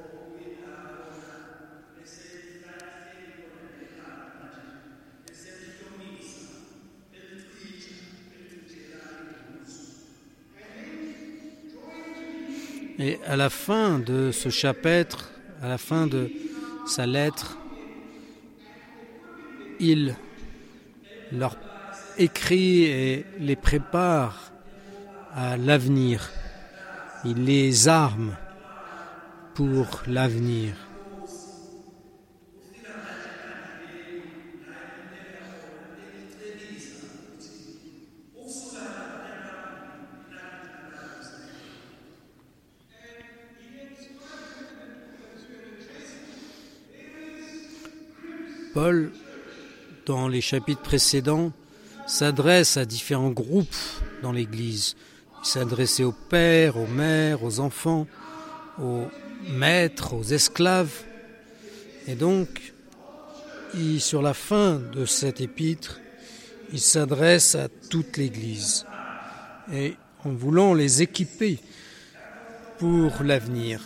Et à la fin de ce chapitre, à la fin de sa lettre, il leur écrit et les prépare à l'avenir. Il les arme pour l'avenir. Paul, dans les chapitres précédents, s'adresse à différents groupes dans l'Église. Il s'adressait aux pères, aux mères, aux enfants, aux maîtres, aux esclaves. Et donc, il, sur la fin de cet épître, il s'adresse à toute l'Église. Et en voulant les équiper pour l'avenir.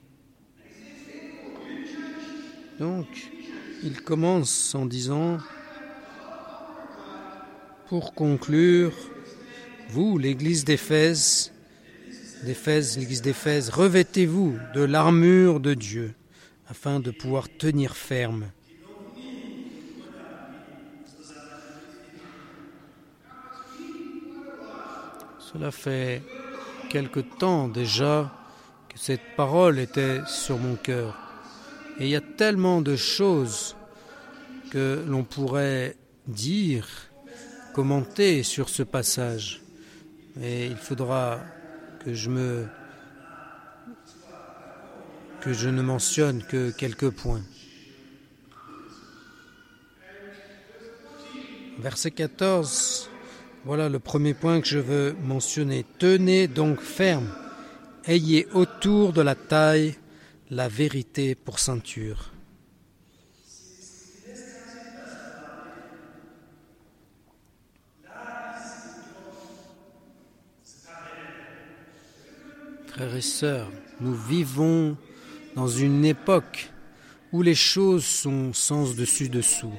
Donc, il commence en disant Pour conclure, vous, l'église d'Éphèse, d'Éphèse, l'église d'Éphèse, revêtez-vous de l'armure de Dieu afin de pouvoir tenir ferme. Cela fait quelque temps déjà que cette parole était sur mon cœur. Et il y a tellement de choses que l'on pourrait dire, commenter sur ce passage. Et il faudra que je me que je ne mentionne que quelques points. Verset quatorze, voilà le premier point que je veux mentionner. Tenez donc ferme, ayez autour de la taille la vérité pour ceinture. Frères et sœurs, nous vivons dans une époque où les choses sont sens dessus dessous.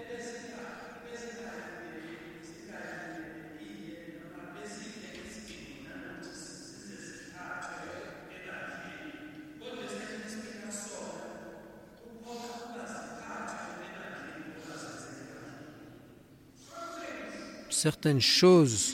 Certaines choses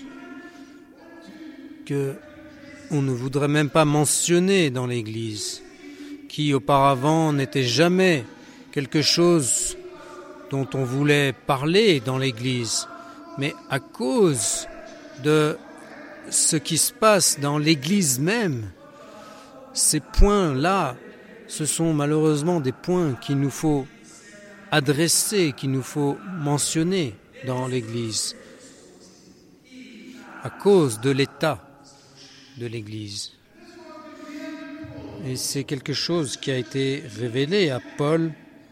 que on ne voudrait même pas mentionner dans l'Église, qui auparavant n'était jamais quelque chose dont on voulait parler dans l'Église, mais à cause de ce qui se passe dans l'Église même, ces points-là, ce sont malheureusement des points qu'il nous faut adresser, qu'il nous faut mentionner dans l'Église, à cause de l'état de l'Église. Et c'est quelque chose qui a été révélé à Paul,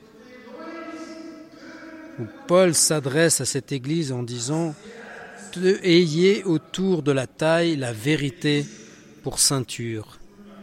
où Paul s'adresse à cette Église en disant « Ayez autour de la taille la vérité pour ceinture ».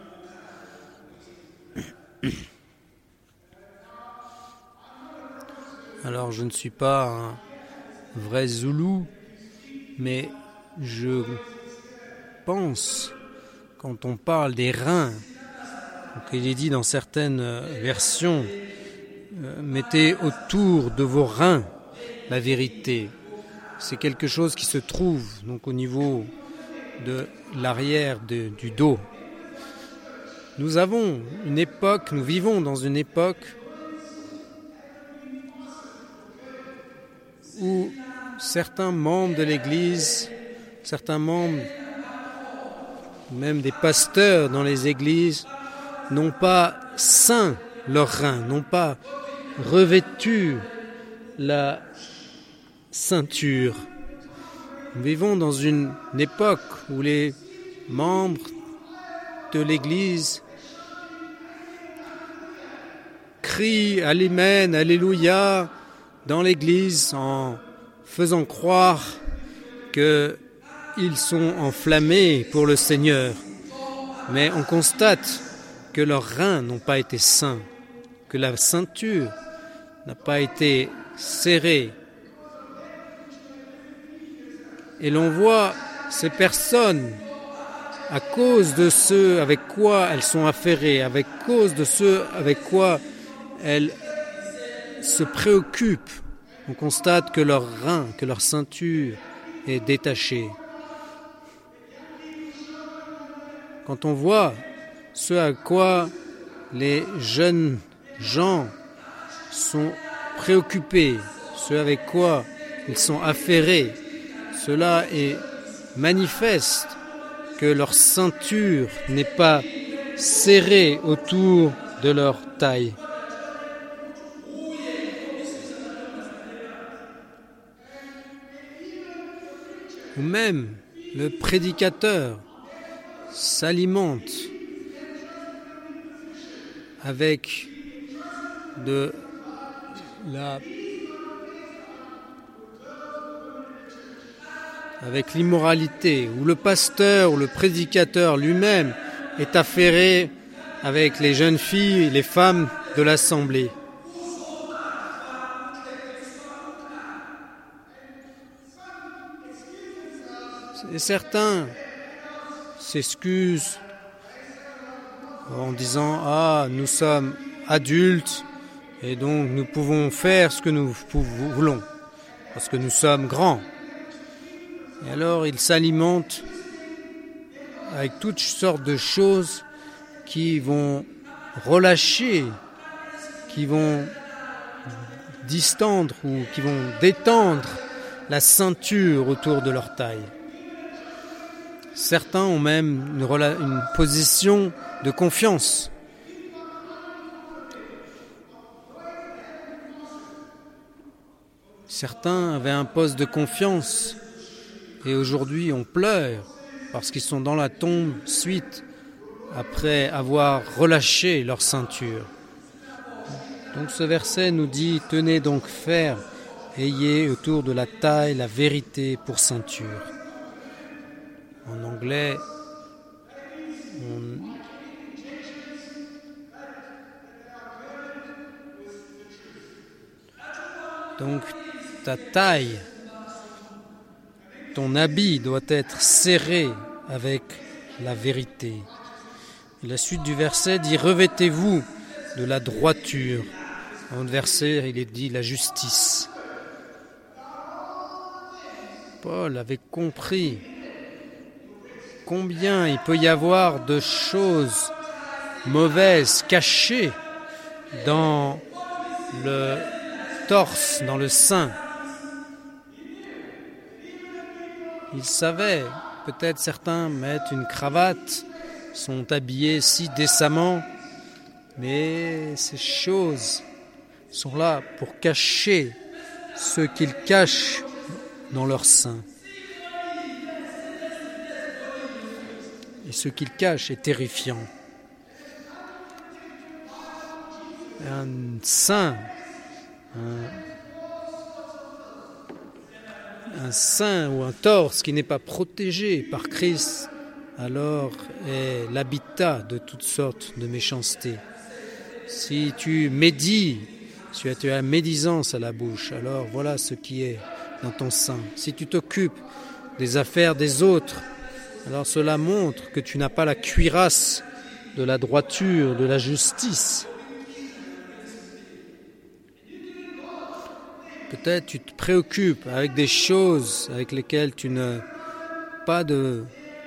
Alors je ne suis pas un vrai Zoulou, mais je pense, quand on parle des reins, donc il est dit dans certaines versions, euh, mettez autour de vos reins la vérité. C'est quelque chose qui se trouve donc au niveau de l'arrière de, du dos. Nous avons une époque, nous vivons dans une époque où certains membres de l'Église, certains membres, même des pasteurs dans les églises, n'ont pas ceint leurs reins, n'ont pas revêtu la ceinture. Nous vivons dans une époque où les membres de l'Église crient Amen, Alléluia dans l'Église en faisant croire qu'ils sont enflammés pour le Seigneur. Mais on constate que leurs reins n'ont pas été saints, que la ceinture n'a pas été serrée. Et l'on voit ces personnes, à cause de ce avec quoi elles sont affairées, avec cause de ce avec quoi elles se préoccupent, on constate que leur rein, que leur ceinture est détachée. Quand on voit ce à quoi les jeunes gens sont préoccupés, ce avec quoi ils sont affairés, cela est manifeste que leur ceinture n'est pas serrée autour de leur taille. Ou même le prédicateur s'alimente avec de la avec l'immoralité, ou le pasteur ou le prédicateur lui-même est affairé avec les jeunes filles et les femmes de l'assemblée. Et certains s'excusent en disant « Ah, nous sommes adultes et donc nous pouvons faire ce que nous voulons parce que nous sommes grands. » Et alors ils s'alimentent avec toutes sortes de choses qui vont relâcher, qui vont distendre ou qui vont détendre la ceinture autour de leur taille. Certains ont même une, rela- une position de confiance. Certains avaient un poste de confiance et aujourd'hui on pleure parce qu'ils sont dans la tombe suite après avoir relâché leur ceinture. Donc ce verset nous dit « Tenez donc ferme, ayez autour de la taille la vérité pour ceinture. » En anglais, on... donc ta taille, ton habit doit être serré avec la vérité. Et la suite du verset dit « Revêtez-vous de la droiture ». Dans le verset, il est dit « la justice ». Paul avait compris combien il peut y avoir de choses mauvaises cachées dans le torse, dans le sein. Il savait, peut-être certains mettent une cravate, sont habillés si décemment, mais ces choses sont là pour cacher ce qu'ils cachent dans leur sein. Et ce qu'ils cachent est terrifiant. Un sein, un, un sein ou un torse qui n'est pas protégé par Christ, alors est l'habitat de toutes sortes de méchanceté. Si tu médis, si tu as médisance à la bouche, alors voilà ce qui est dans ton sein. Si tu t'occupes des affaires des autres, alors cela montre que tu n'as pas la cuirasse de la droiture, de la justice. Peut-être tu te préoccupes avec des choses avec lesquelles tu n'as pas de...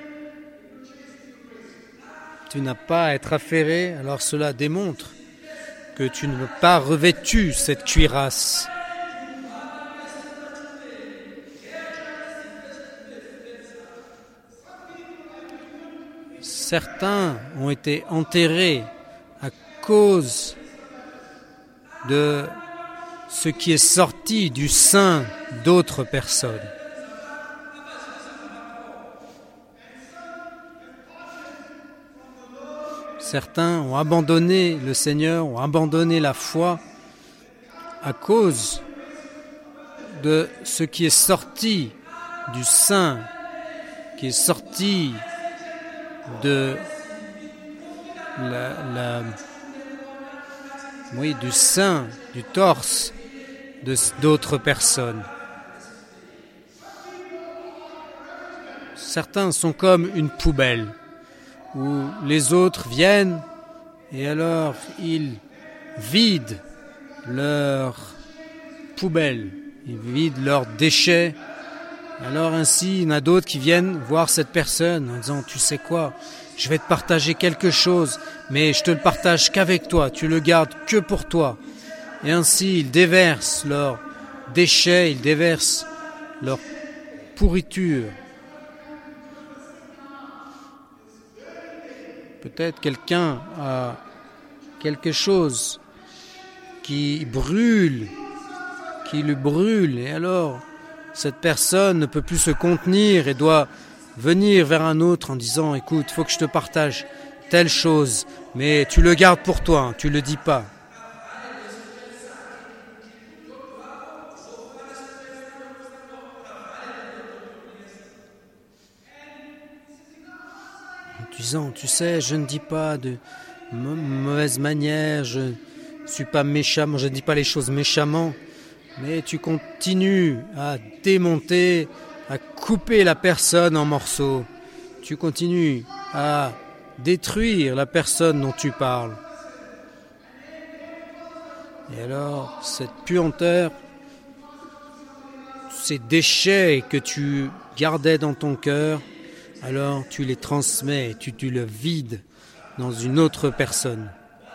tu n'as pas à être affairé, alors cela démontre que tu n'as pas revêtu cette cuirasse. Certains ont été enterrés à cause de ce qui est sorti du sein d'autres personnes. Certains ont abandonné le Seigneur, ont abandonné la foi à cause de ce qui est sorti du sein, qui est sorti de la, la, oui, du sein, du torse de, d'autres personnes. Certains sont comme une poubelle où les autres viennent et alors ils vident leur poubelle, ils vident leurs déchets. Alors ainsi, il y en a d'autres qui viennent voir cette personne en disant « Tu sais quoi, je vais te partager quelque chose, mais je te le partage qu'avec toi, tu le gardes que pour toi. » Et ainsi, ils déversent leurs déchets, ils déversent leur pourriture. Peut-être quelqu'un a quelque chose qui brûle, qui le brûle, et alors cette personne ne peut plus se contenir et doit venir vers un autre en disant « Écoute, il faut que je te partage telle chose, mais tu le gardes pour toi, hein, tu ne le dis pas. » En disant « Tu sais, je ne dis pas de mauvaise manière, je ne suis pas méchant, je ne dis pas les choses méchamment. » Mais tu continues à démonter, à couper la personne en morceaux. Tu continues à détruire la personne dont tu parles. Et alors, cette puanteur, ces déchets que tu gardais dans ton cœur, alors tu les transmets, tu, tu le vides dans une autre personne.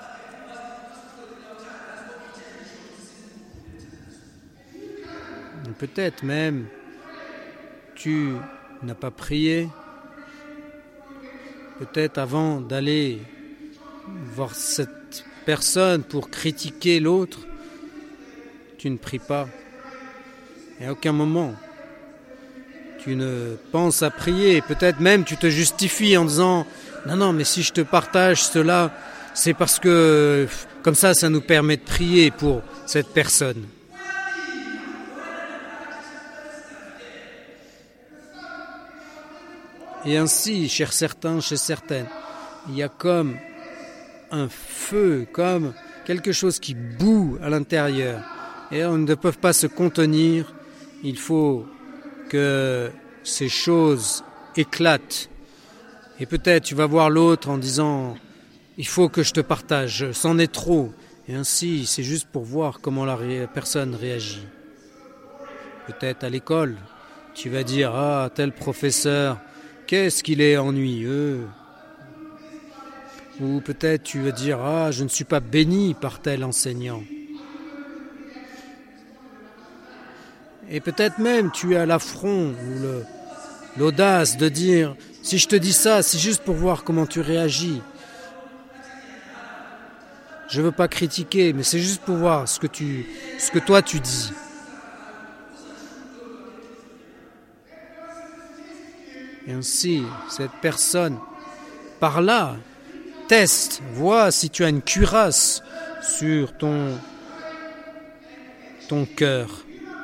Peut-être même tu n'as pas prié. Peut-être avant d'aller voir cette personne pour critiquer l'autre, tu ne pries pas. Et à aucun moment tu ne penses à prier. Peut-être même tu te justifies en disant « Non, non, mais si je te partage cela, c'est parce que comme ça, ça nous permet de prier pour cette personne. » Et ainsi, chez certains, chez certaines, il y a comme un feu, comme quelque chose qui bout à l'intérieur. Et on ne peut pas se contenir. Il faut que ces choses éclatent. Et peut-être tu vas voir l'autre en disant « Il faut que je te partage, c'en est trop. » Et ainsi, c'est juste pour voir comment la ré- personne réagit. Peut-être à l'école, tu vas dire « Ah, tel professeur, qu'est-ce qu'il est ennuyeux !» Ou peut-être tu vas dire « Ah, je ne suis pas béni par tel enseignant. » Et peut-être même tu as l'affront ou le, l'audace de dire « Si je te dis ça, c'est juste pour voir comment tu réagis. Je ne veux pas critiquer, mais c'est juste pour voir ce que, tu, ce que toi tu dis. » Et ainsi, cette personne, par là, teste, vois si tu as une cuirasse sur ton, ton cœur.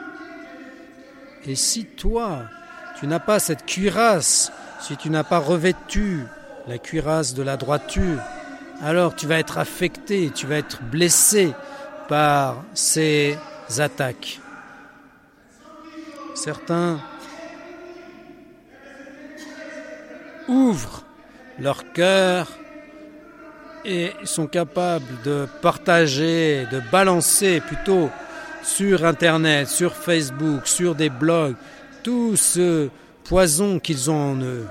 Et si toi, tu n'as pas cette cuirasse, si tu n'as pas revêtu la cuirasse de la droiture, alors tu vas être affecté, tu vas être blessé par ces attaques. Certains ouvrent leur cœur et sont capables de partager, de balancer plutôt sur Internet, sur Facebook, sur des blogs, tout ce poison qu'ils ont en eux.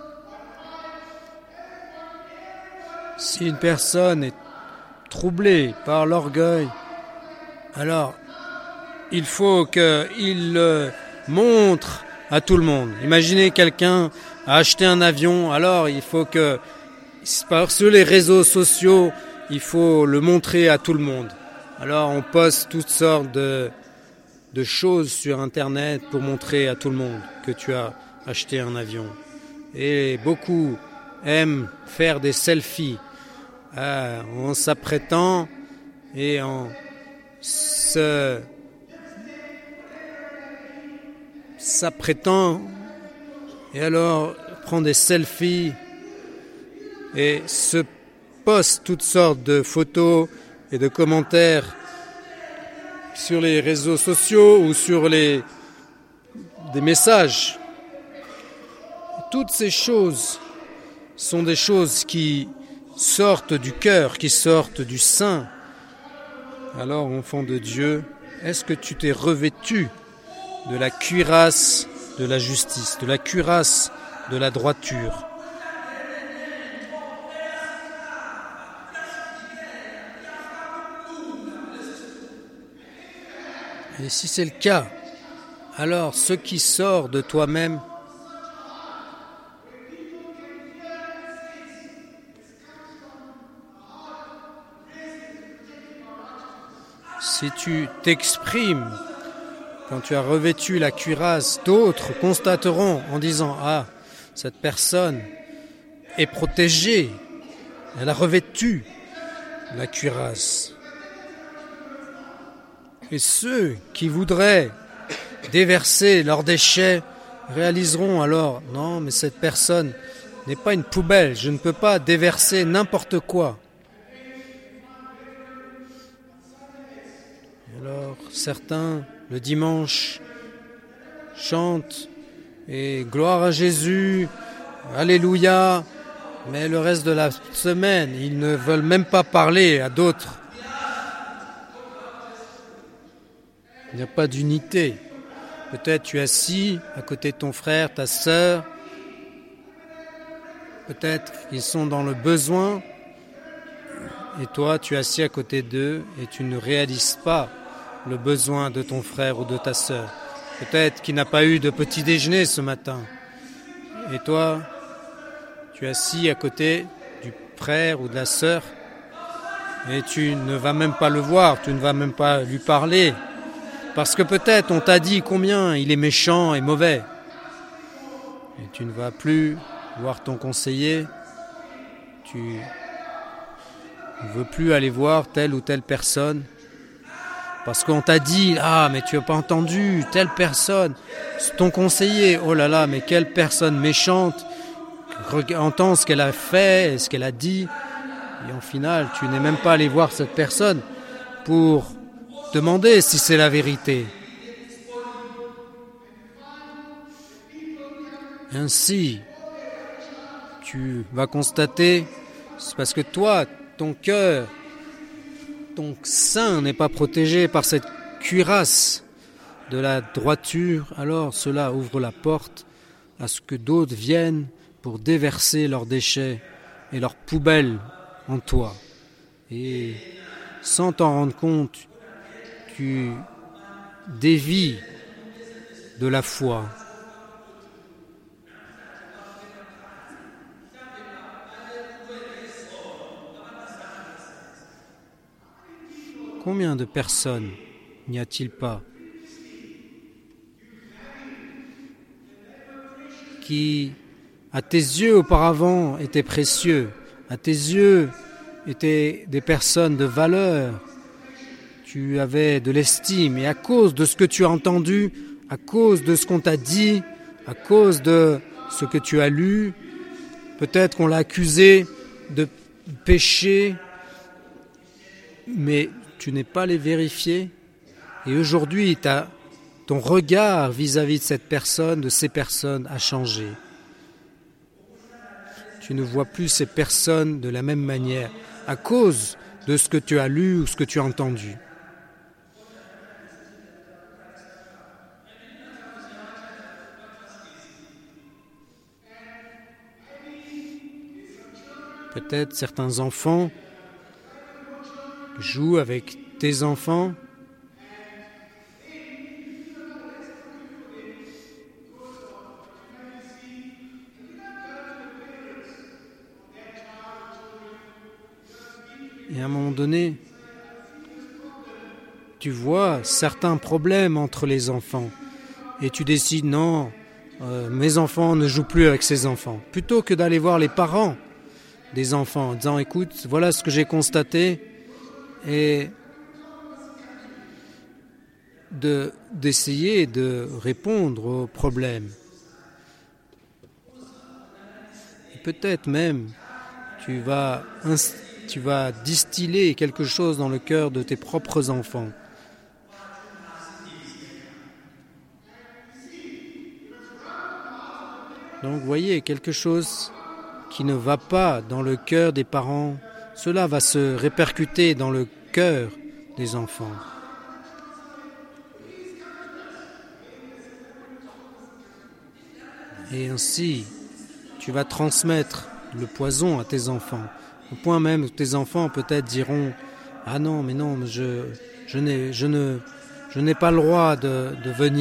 Si une personne est troublée par l'orgueil, alors il faut qu'il le montre à tout le monde. Imaginez quelqu'un a acheté un avion, alors il faut que, sur les réseaux sociaux, il faut le montrer à tout le monde. Alors on poste toutes sortes de, de choses sur Internet pour montrer à tout le monde que tu as acheté un avion. Et beaucoup aiment faire des selfies euh, en s'apprêtant et en se, s'apprêtant et alors prend des selfies et se poste toutes sortes de photos et de commentaires sur les réseaux sociaux ou sur les des messages. Toutes ces choses sont des choses qui sortent du cœur, qui sortent du sein. Alors, enfant de Dieu, est-ce que tu t'es revêtu de la cuirasse de la justice, de la cuirasse de la droiture? Et si c'est le cas, alors ce qui sort de toi-même si tu t'exprimes quand tu as revêtu la cuirasse, d'autres constateront en disant « Ah, cette personne est protégée, elle a revêtu la cuirasse ». Et ceux qui voudraient déverser leurs déchets réaliseront alors « Non, mais cette personne n'est pas une poubelle, je ne peux pas déverser n'importe quoi ». Et alors, certains, le dimanche, chantent et gloire à Jésus, alléluia, mais le reste de la semaine, ils ne veulent même pas parler à d'autres. Il n'y a pas d'unité. Peut-être tu es assis à côté de ton frère, ta sœur. Peut-être qu'ils sont dans le besoin. Et toi, tu es assis à côté d'eux et tu ne réalises pas le besoin de ton frère ou de ta sœur. Peut-être qu'il n'a pas eu de petit déjeuner ce matin. Et toi, tu es assis à côté du frère ou de la sœur et tu ne vas même pas le voir, tu ne vas même pas lui parler. Parce que peut-être on t'a dit combien il est méchant et mauvais. Et tu ne vas plus voir ton conseiller. Tu ne veux plus aller voir telle ou telle personne. Parce qu'on t'a dit, ah mais tu n'as pas entendu, telle personne, ton conseiller, oh là là, mais quelle personne méchante, entends ce qu'elle a fait, ce qu'elle a dit. Et en final, tu n'es même pas allé voir cette personne pour demander si c'est la vérité. Ainsi, tu vas constater, c'est parce que toi, ton cœur, ton sein n'est pas protégé par cette cuirasse de la droiture, alors cela ouvre la porte à ce que d'autres viennent pour déverser leurs déchets et leurs poubelles en toi. Et sans t'en rendre compte, tu dévies de la foi. Combien de personnes n'y a-t-il pas qui, à tes yeux auparavant, étaient précieux, à tes yeux étaient des personnes de valeur, tu avais de l'estime, et à cause de ce que tu as entendu, à cause de ce qu'on t'a dit, à cause de ce que tu as lu, peut-être qu'on l'a accusé de péché, mais tu n'es pas allé vérifier. Et aujourd'hui, t'as, ton regard vis-à-vis de cette personne, de ces personnes, a changé. Tu ne vois plus ces personnes de la même manière à cause de ce que tu as lu ou ce que tu as entendu. Peut-être certains enfants jouent avec tes enfants. Et à un moment donné, tu vois certains problèmes entre les enfants et tu décides non, euh, mes enfants ne jouent plus avec ces enfants. Plutôt que d'aller voir les parents des enfants en disant écoute, voilà ce que j'ai constaté et de, d'essayer de répondre aux problèmes. Et peut-être même tu vas, inst- tu vas distiller quelque chose dans le cœur de tes propres enfants. Donc, vous voyez, quelque chose qui ne va pas dans le cœur des parents, cela va se répercuter dans le cœur des enfants. Et ainsi, tu vas transmettre le poison à tes enfants. Au point même où tes enfants peut-être diront « Ah non, mais non, je, je, n'ai, je, ne, je n'ai pas le droit de, de venir. »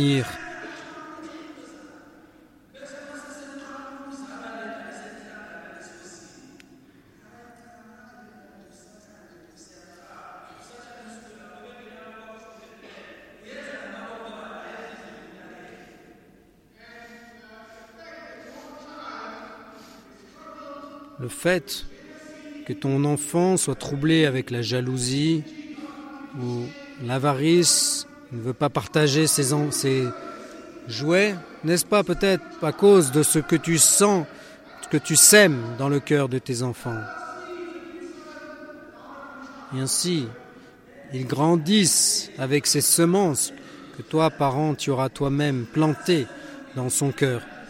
Le fait que ton enfant soit troublé avec la jalousie ou l'avarice, ne veut pas partager ses, en, ses jouets, n'est-ce pas peut-être à cause de ce que tu sens, ce que tu sèmes dans le cœur de tes enfants. Et ainsi, ils grandissent avec ces semences que toi, parent, tu auras toi-même plantées dans son cœur.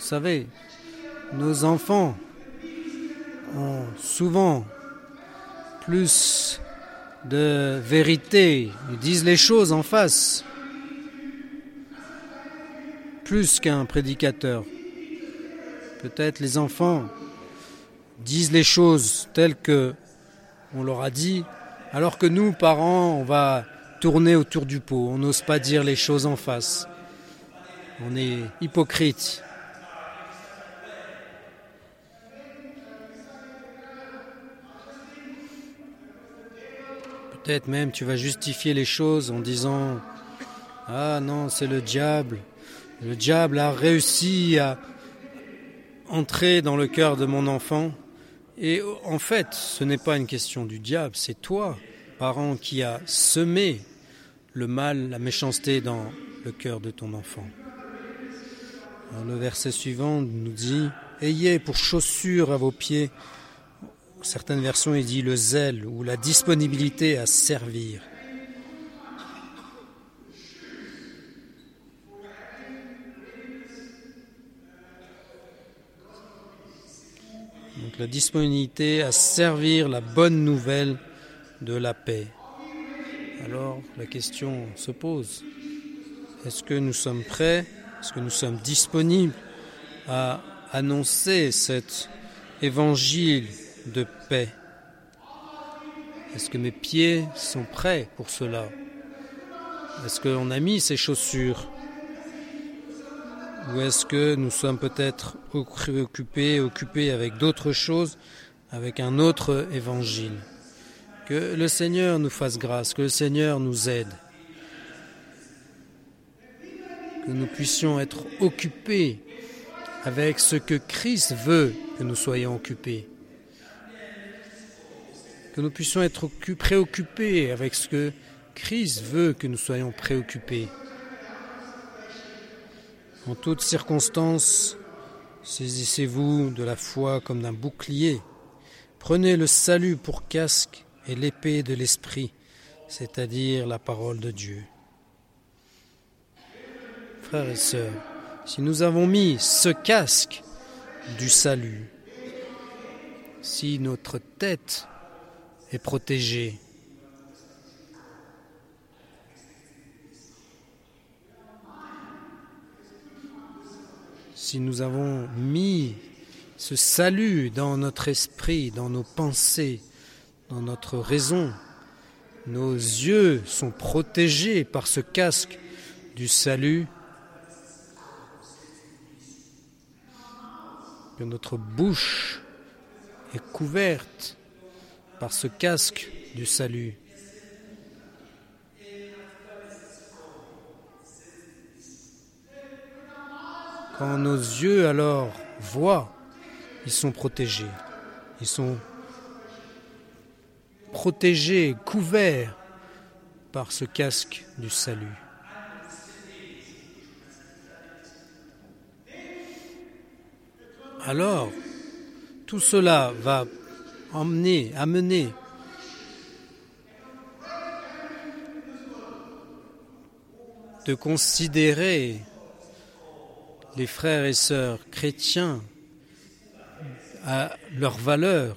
savez, nos enfants ont souvent plus de vérité, ils disent les choses en face, plus qu'un prédicateur. Peut-être les enfants disent les choses telles que on leur a dit, alors que nous, parents, on va tourner autour du pot, on n'ose pas dire les choses en face. On est hypocrite. Peut-être même tu vas justifier les choses en disant « Ah non, c'est le diable. Le diable a réussi à entrer dans le cœur de mon enfant. » Et en fait, ce n'est pas une question du diable, c'est toi, parent, qui a semé le mal, la méchanceté dans le cœur de ton enfant. Alors, le verset suivant nous dit « Ayez pour chaussure à vos pieds ». Certaines versions, il dit le zèle ou la disponibilité à servir. Donc la disponibilité à servir la bonne nouvelle de la paix. Alors la question se pose, est-ce que nous sommes prêts, est-ce que nous sommes disponibles à annoncer cet évangile de paix? Est-ce que mes pieds sont prêts pour cela? Est-ce qu'on a mis ces chaussures? Ou est-ce que nous sommes peut-être préoccupés, occupés avec d'autres choses, avec un autre évangile? Que le Seigneur nous fasse grâce, que le Seigneur nous aide. Que nous puissions être occupés avec ce que Christ veut que nous soyons occupés. Que nous puissions être préoccupés avec ce que Christ veut que nous soyons préoccupés. En toutes circonstances, saisissez-vous de la foi comme d'un bouclier. Prenez le salut pour casque et l'épée de l'esprit, c'est-à-dire la parole de Dieu. Frères et sœurs, si nous avons mis ce casque du salut, si notre tête est protégée, si nous avons mis ce salut dans notre esprit, dans nos pensées, dans notre raison, nos yeux sont protégés par ce casque du salut, que notre bouche est couverte par ce casque du salut. Quand nos yeux alors voient, ils sont protégés. Ils sont protégés, couverts par ce casque du salut. Alors, tout cela va emmener, amener de considérer les frères et sœurs chrétiens à leur valeur.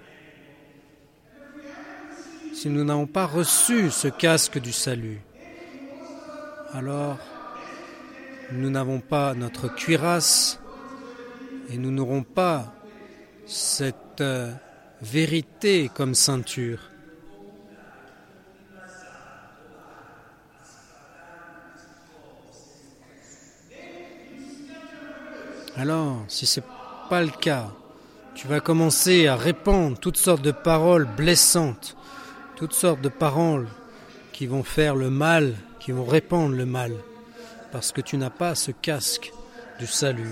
Si nous n'avons pas reçu ce casque du salut, alors nous n'avons pas notre cuirasse et nous n'aurons pas cette euh, vérité comme ceinture. Alors, si ce n'est pas le cas, tu vas commencer à répandre toutes sortes de paroles blessantes, toutes sortes de paroles qui vont faire le mal, qui vont répandre le mal, parce que tu n'as pas ce casque du salut.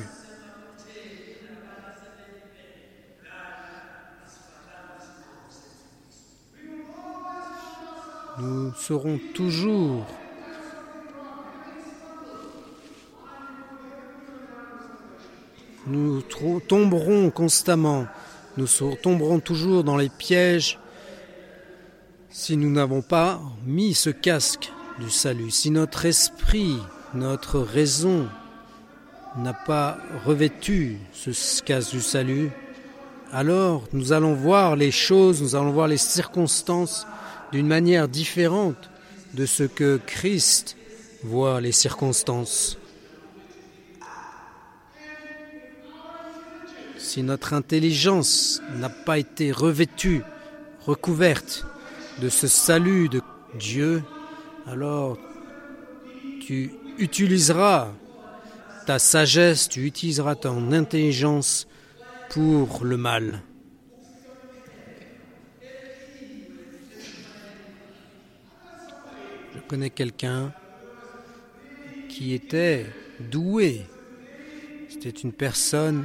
Nous serons toujours Nous tomberons constamment, nous tomberons toujours dans les pièges si nous n'avons pas mis ce casque du salut, si notre esprit, notre raison n'a pas revêtu ce casque du salut, alors nous allons voir les choses, nous allons voir les circonstances d'une manière différente de ce que Christ voit les circonstances. Si notre intelligence n'a pas été revêtue, recouverte de ce salut de Dieu, alors tu utiliseras ta sagesse, tu utiliseras ton intelligence pour le mal. Je connais quelqu'un qui était doué. C'était une personne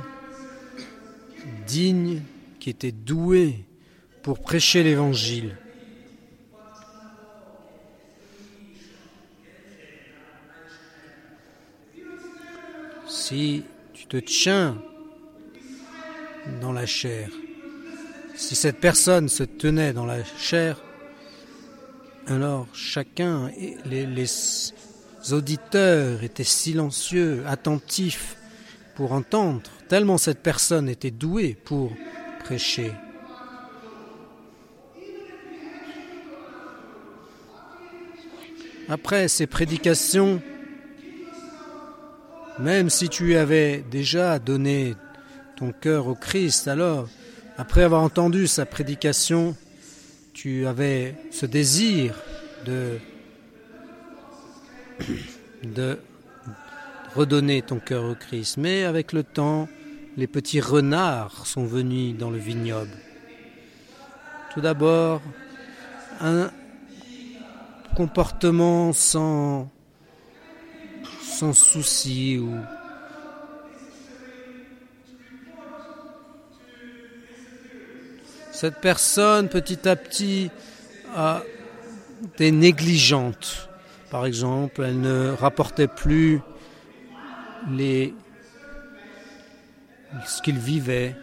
digne, qui était douée pour prêcher l'évangile. Si tu te tiens dans la chair, si cette personne se tenait dans la chair, alors chacun, les, les auditeurs étaient silencieux, attentifs pour entendre, tellement cette personne était douée pour prêcher. Après ces prédications, même si tu avais déjà donné ton cœur au Christ, alors, après avoir entendu sa prédication, tu avais ce désir de, de redonner ton cœur au Christ. Mais avec le temps, les petits renards sont venus dans le vignoble. Tout d'abord, un comportement sans, sans souci ou cette personne, petit à petit, a été négligente. Par exemple, elle ne rapportait plus les, ce qu'il vivait.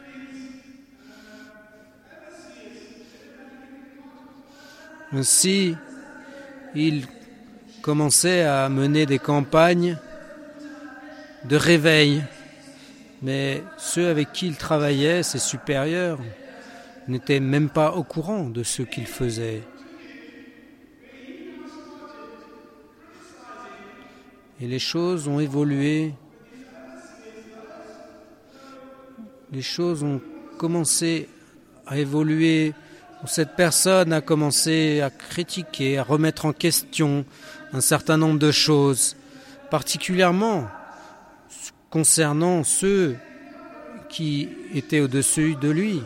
Ainsi, il commençait à mener des campagnes de réveil. Mais ceux avec qui il travaillait, ses supérieurs, n'étaient même pas au courant de ce qu'il faisait. Et les choses ont évolué. Les choses ont commencé à évoluer. Cette personne a commencé à critiquer, à remettre en question un certain nombre de choses, particulièrement concernant ceux qui étaient au-dessus de lui.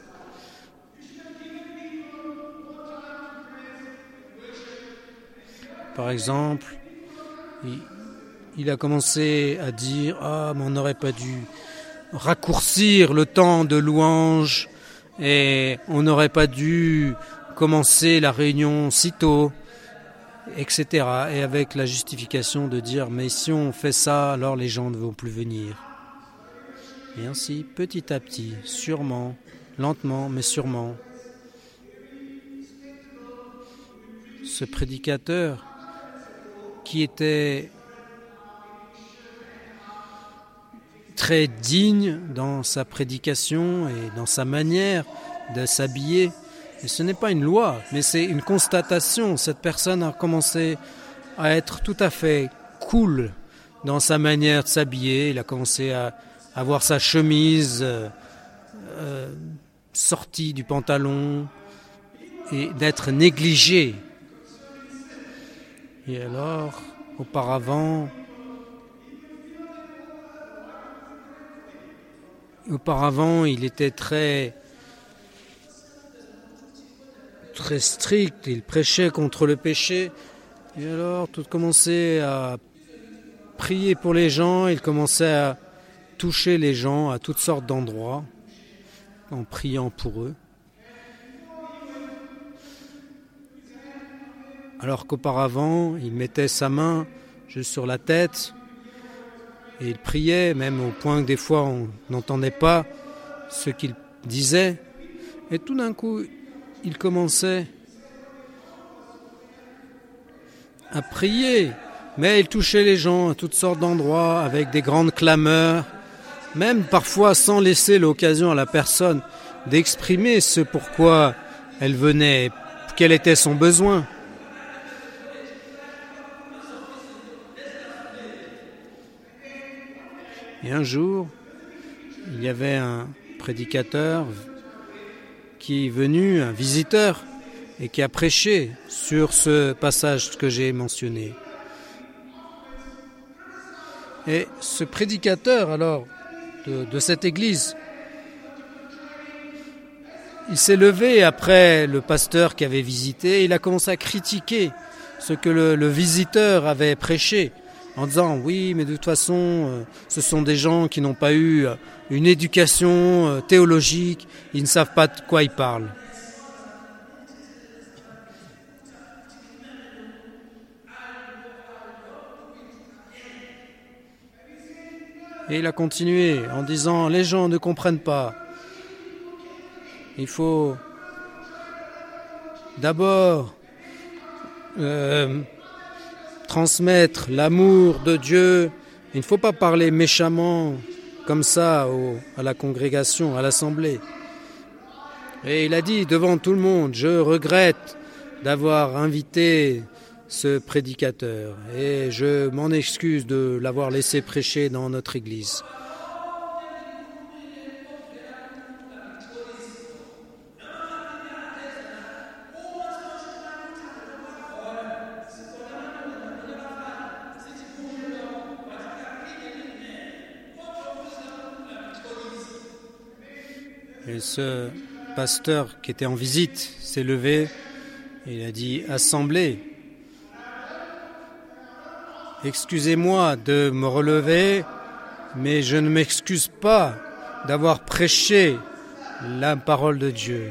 Par exemple, il, il a commencé à dire « Ah, mais on n'aurait pas dû raccourcir le temps de louange et on n'aurait pas dû commencer la réunion si tôt, et cetera » Et avec la justification de dire « Mais si on fait ça, alors les gens ne vont plus venir. » Et ainsi, petit à petit, sûrement, lentement, mais sûrement, ce prédicateur qui était très digne dans sa prédication et dans sa manière de s'habiller. Et ce n'est pas une loi, mais c'est une constatation. Cette personne a commencé à être tout à fait cool dans sa manière de s'habiller. Il a commencé à avoir sa chemise euh, euh, sortie du pantalon et d'être négligé. Et alors, auparavant, auparavant, il était très, très strict. Il prêchait contre le péché. Et alors, tout commençait à prier pour les gens. Il commençait à toucher les gens à toutes sortes d'endroits en priant pour eux. Alors qu'auparavant, il mettait sa main juste sur la tête et il priait, même au point que des fois on n'entendait pas ce qu'il disait. Et tout d'un coup, il commençait à prier Mais il touchait les gens à toutes sortes d'endroits avec des grandes clameurs, même parfois sans laisser l'occasion à la personne d'exprimer ce pourquoi elle venait, quel était son besoin. Et un jour, il y avait un prédicateur qui est venu, un visiteur, et qui a prêché sur ce passage que j'ai mentionné. Et ce prédicateur, alors, de, de cette église, il s'est levé après le pasteur qui avait visité, il a commencé à critiquer ce que le, le visiteur avait prêché, en disant « Oui, mais de toute façon, euh, ce sont des gens qui n'ont pas eu une éducation euh, théologique, ils ne savent pas de quoi ils parlent. » Et il a continué en disant « Les gens ne comprennent pas. Il faut d'abord euh, transmettre l'amour de Dieu. Il ne faut pas parler méchamment comme ça au, à la congrégation, à l'assemblée. » Et il a dit devant tout le monde « Je regrette d'avoir invité ce prédicateur et je m'en excuse de l'avoir laissé prêcher dans notre église. » Et ce pasteur qui était en visite s'est levé et il a dit « Assemblée, excusez-moi de me relever, mais je ne m'excuse pas d'avoir prêché la parole de Dieu.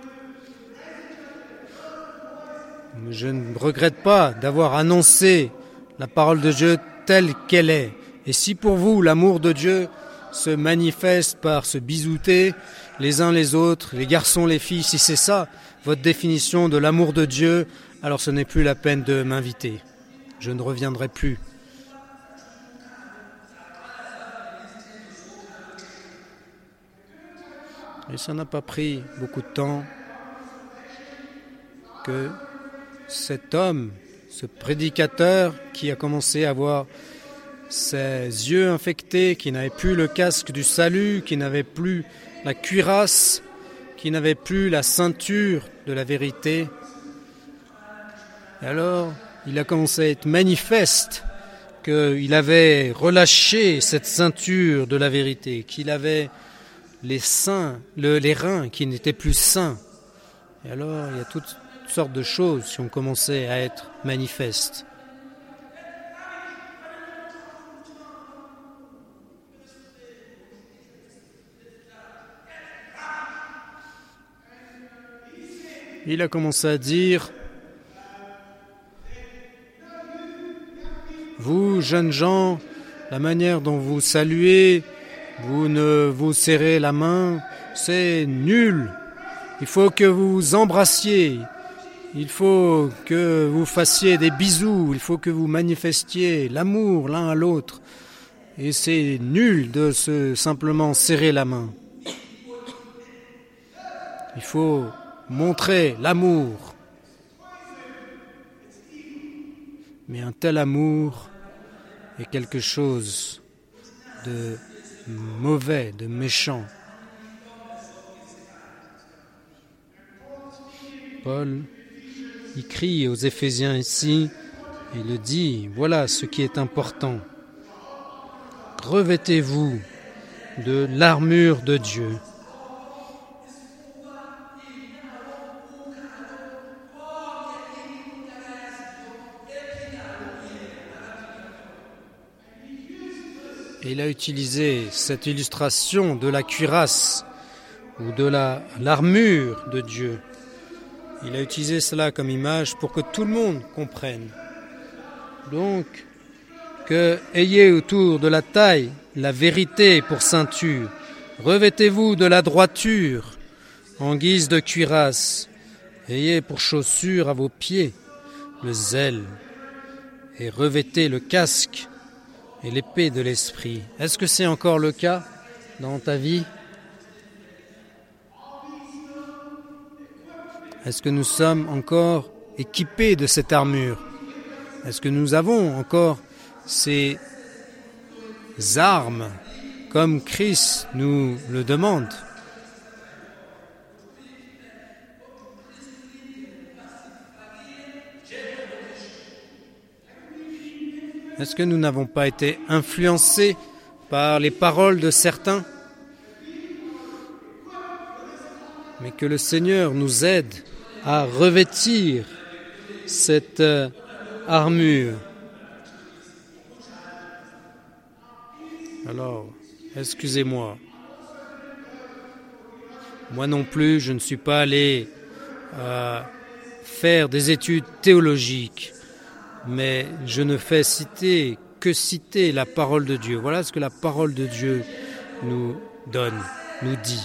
Je ne regrette pas d'avoir annoncé la parole de Dieu telle qu'elle est. Et si pour vous l'amour de Dieu se manifeste par se bisouter les uns les autres, les garçons, les filles, si c'est ça votre définition de l'amour de Dieu, alors ce n'est plus la peine de m'inviter. Je ne reviendrai plus. Et ça n'a pas pris beaucoup de temps que cet homme, ce prédicateur qui a commencé à avoir ses yeux infectés, qui n'avait plus le casque du salut, qui n'avait plus la cuirasse, qui n'avait plus la ceinture de la vérité. Et alors, il a commencé à être manifeste qu'il avait relâché cette ceinture de la vérité, qu'il avait les seins, le, les reins qui n'étaient plus sains. Et alors, il y a toutes sortes de choses qui ont commencé à être manifestes. Il a commencé à dire « Vous, jeunes gens, la manière dont vous saluez, vous ne vous serrez la main, c'est nul. Il faut que vous embrassiez, il faut que vous fassiez des bisous, il faut que vous manifestiez l'amour l'un à l'autre. Et c'est nul de se simplement serrer la main. Il faut montrer l'amour. Mais un tel amour est quelque chose de mauvais, de méchant. Paul, il crie aux Éphésiens ici, il le dit, voilà ce qui est important. Revêtez-vous de l'armure de Dieu. Et il a utilisé cette illustration de la cuirasse ou de la, l'armure de Dieu. Il a utilisé cela comme image pour que tout le monde comprenne. Donc, que ayez autour de la taille la vérité pour ceinture. Revêtez-vous de la droiture en guise de cuirasse. Ayez pour chaussure à vos pieds le zèle. et revêtez le casque et l'épée de l'esprit. Est-ce que c'est encore le cas dans ta vie? Est-ce que nous sommes encore équipés de cette armure? Est-ce que nous avons encore ces armes comme Christ nous le demande? Est-ce que nous n'avons pas été influencés par les paroles de certains? Mais que le Seigneur nous aide à revêtir cette armure. Alors, excusez-moi. Moi non plus, je ne suis pas allé euh, faire des études théologiques, mais je ne fais citer que citer la parole de Dieu. Voilà ce que la parole de Dieu nous donne, nous dit.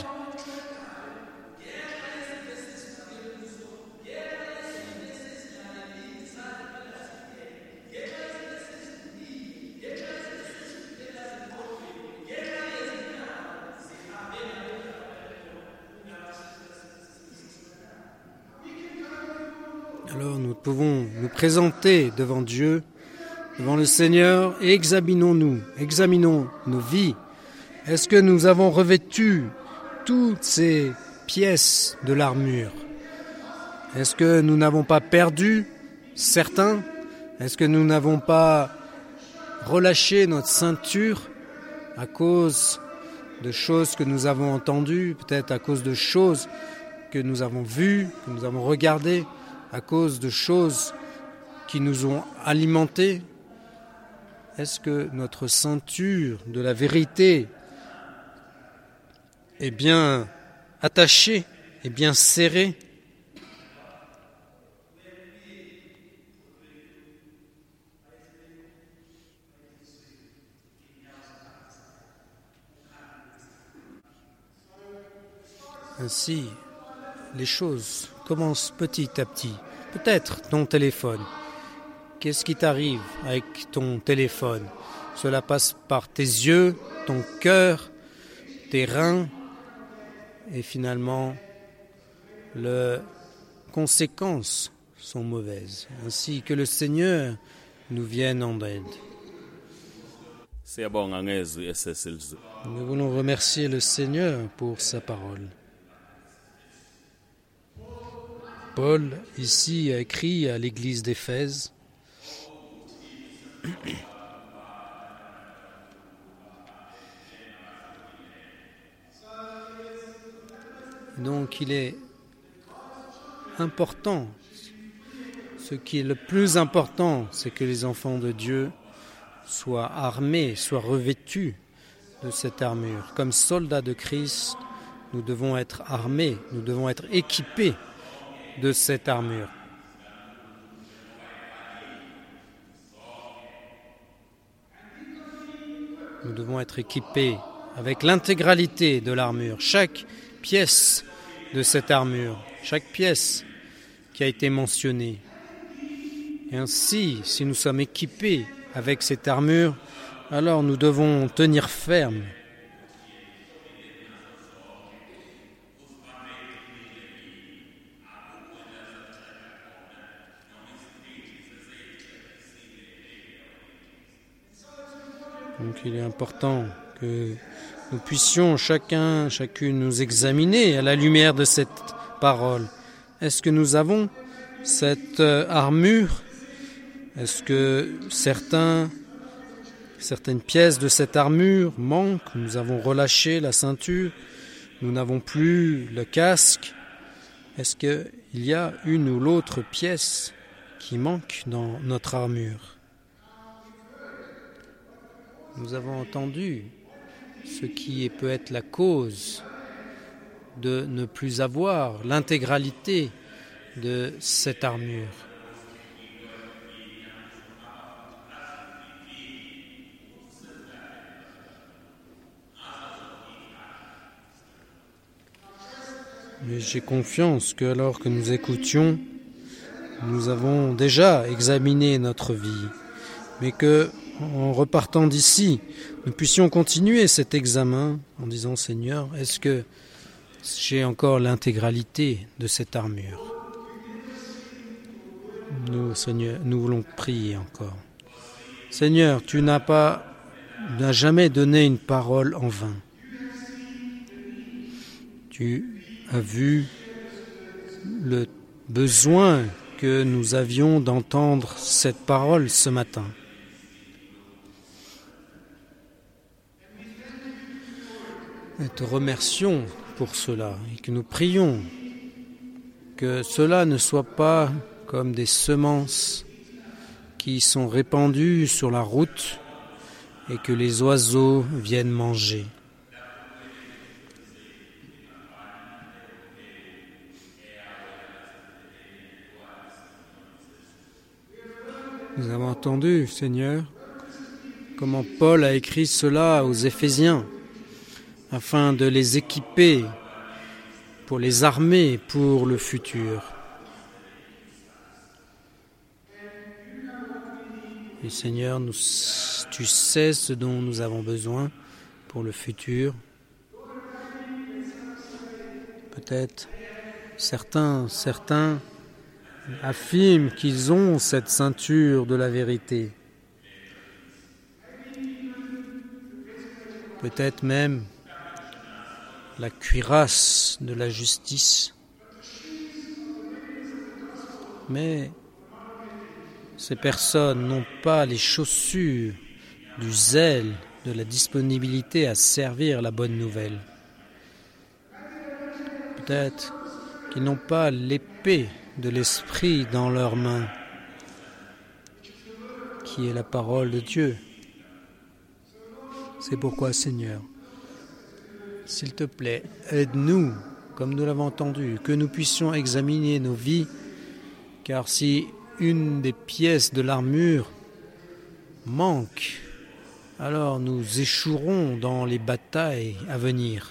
Alors nous pouvons nous présenter devant Dieu, devant le Seigneur, et examinons-nous, examinons nos vies. Est-ce que nous avons revêtu toutes ces pièces de l'armure? Est-ce que nous n'avons pas perdu certains? Est-ce que nous n'avons pas relâché notre ceinture à cause de choses que nous avons entendues, peut-être à cause de choses que nous avons vues, que nous avons regardées, à cause de choses qui nous ont alimentés? Est-ce que notre ceinture de la vérité est bien attachée, est bien serrée? Ainsi, les choses commencent petit à petit. Peut-être ton téléphone. Qu'est-ce qui t'arrive avec ton téléphone? Cela passe par tes yeux, ton cœur, tes reins, et finalement, les conséquences sont mauvaises. Ainsi que le Seigneur nous vienne en aide. Nous voulons remercier le Seigneur pour sa parole. Paul, ici, a écrit à l'église d'Éphèse. Donc, il est important, ce qui est le plus important, c'est que les enfants de Dieu soient armés, soient revêtus de cette armure. Comme soldats de Christ, nous devons être armés, nous devons être équipés de cette armure. Nous devons être équipés avec l'intégralité de l'armure, chaque pièce de cette armure, chaque pièce qui a été mentionnée. Et ainsi, si nous sommes équipés avec cette armure, alors nous devons tenir ferme. Donc il est important que nous puissions chacun, chacune nous examiner à la lumière de cette parole. Est-ce que nous avons cette armure? Est-ce que certains, certaines pièces de cette armure manquent? Nous avons relâché la ceinture, nous n'avons plus le casque. Est-ce qu'il y a une ou l'autre pièce qui manque dans notre armure? Nous avons entendu ce qui peut être la cause de ne plus avoir l'intégralité de cette armure. Mais j'ai confiance que alors que nous écoutions, nous avons déjà examiné notre vie. mais que, en repartant d'ici, nous puissions continuer cet examen en disant « Seigneur, est-ce que j'ai encore l'intégralité de cette armure ?» Nous, Seigneur, nous voulons prier encore. Seigneur, tu n'as pas, n'as jamais donné une parole en vain. Tu as vu le besoin que nous avions d'entendre cette parole ce matin. Nous te remercions pour cela et que nous prions que cela ne soit pas comme des semences qui sont répandues sur la route et que les oiseaux viennent manger. Nous avons entendu, Seigneur, comment Paul a écrit cela aux Éphésiens afin de les équiper pour les armer pour le futur. Et Seigneur, nous, tu sais ce dont nous avons besoin pour le futur. Peut-être certains, certains affirment qu'ils ont cette ceinture de la vérité. Peut-être même la cuirasse de la justice. Mais ces personnes n'ont pas les chaussures du zèle, de la disponibilité à servir la bonne nouvelle. Peut-être qu'ils n'ont pas l'épée de l'esprit dans leurs mains, qui est la parole de Dieu. C'est pourquoi, Seigneur, s'il te plaît, aide-nous, comme nous l'avons entendu, que nous puissions examiner nos vies, car si une des pièces de l'armure manque, alors nous échouerons dans les batailles à venir.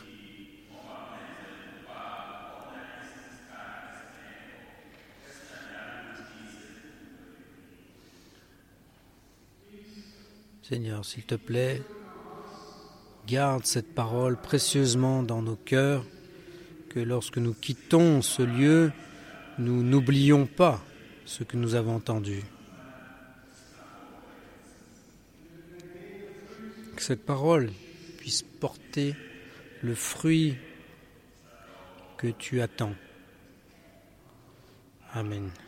Seigneur, s'il te plaît, garde cette parole précieusement dans nos cœurs, que lorsque nous quittons ce lieu, nous n'oublions pas ce que nous avons entendu. Que cette parole puisse porter le fruit que tu attends. Amen.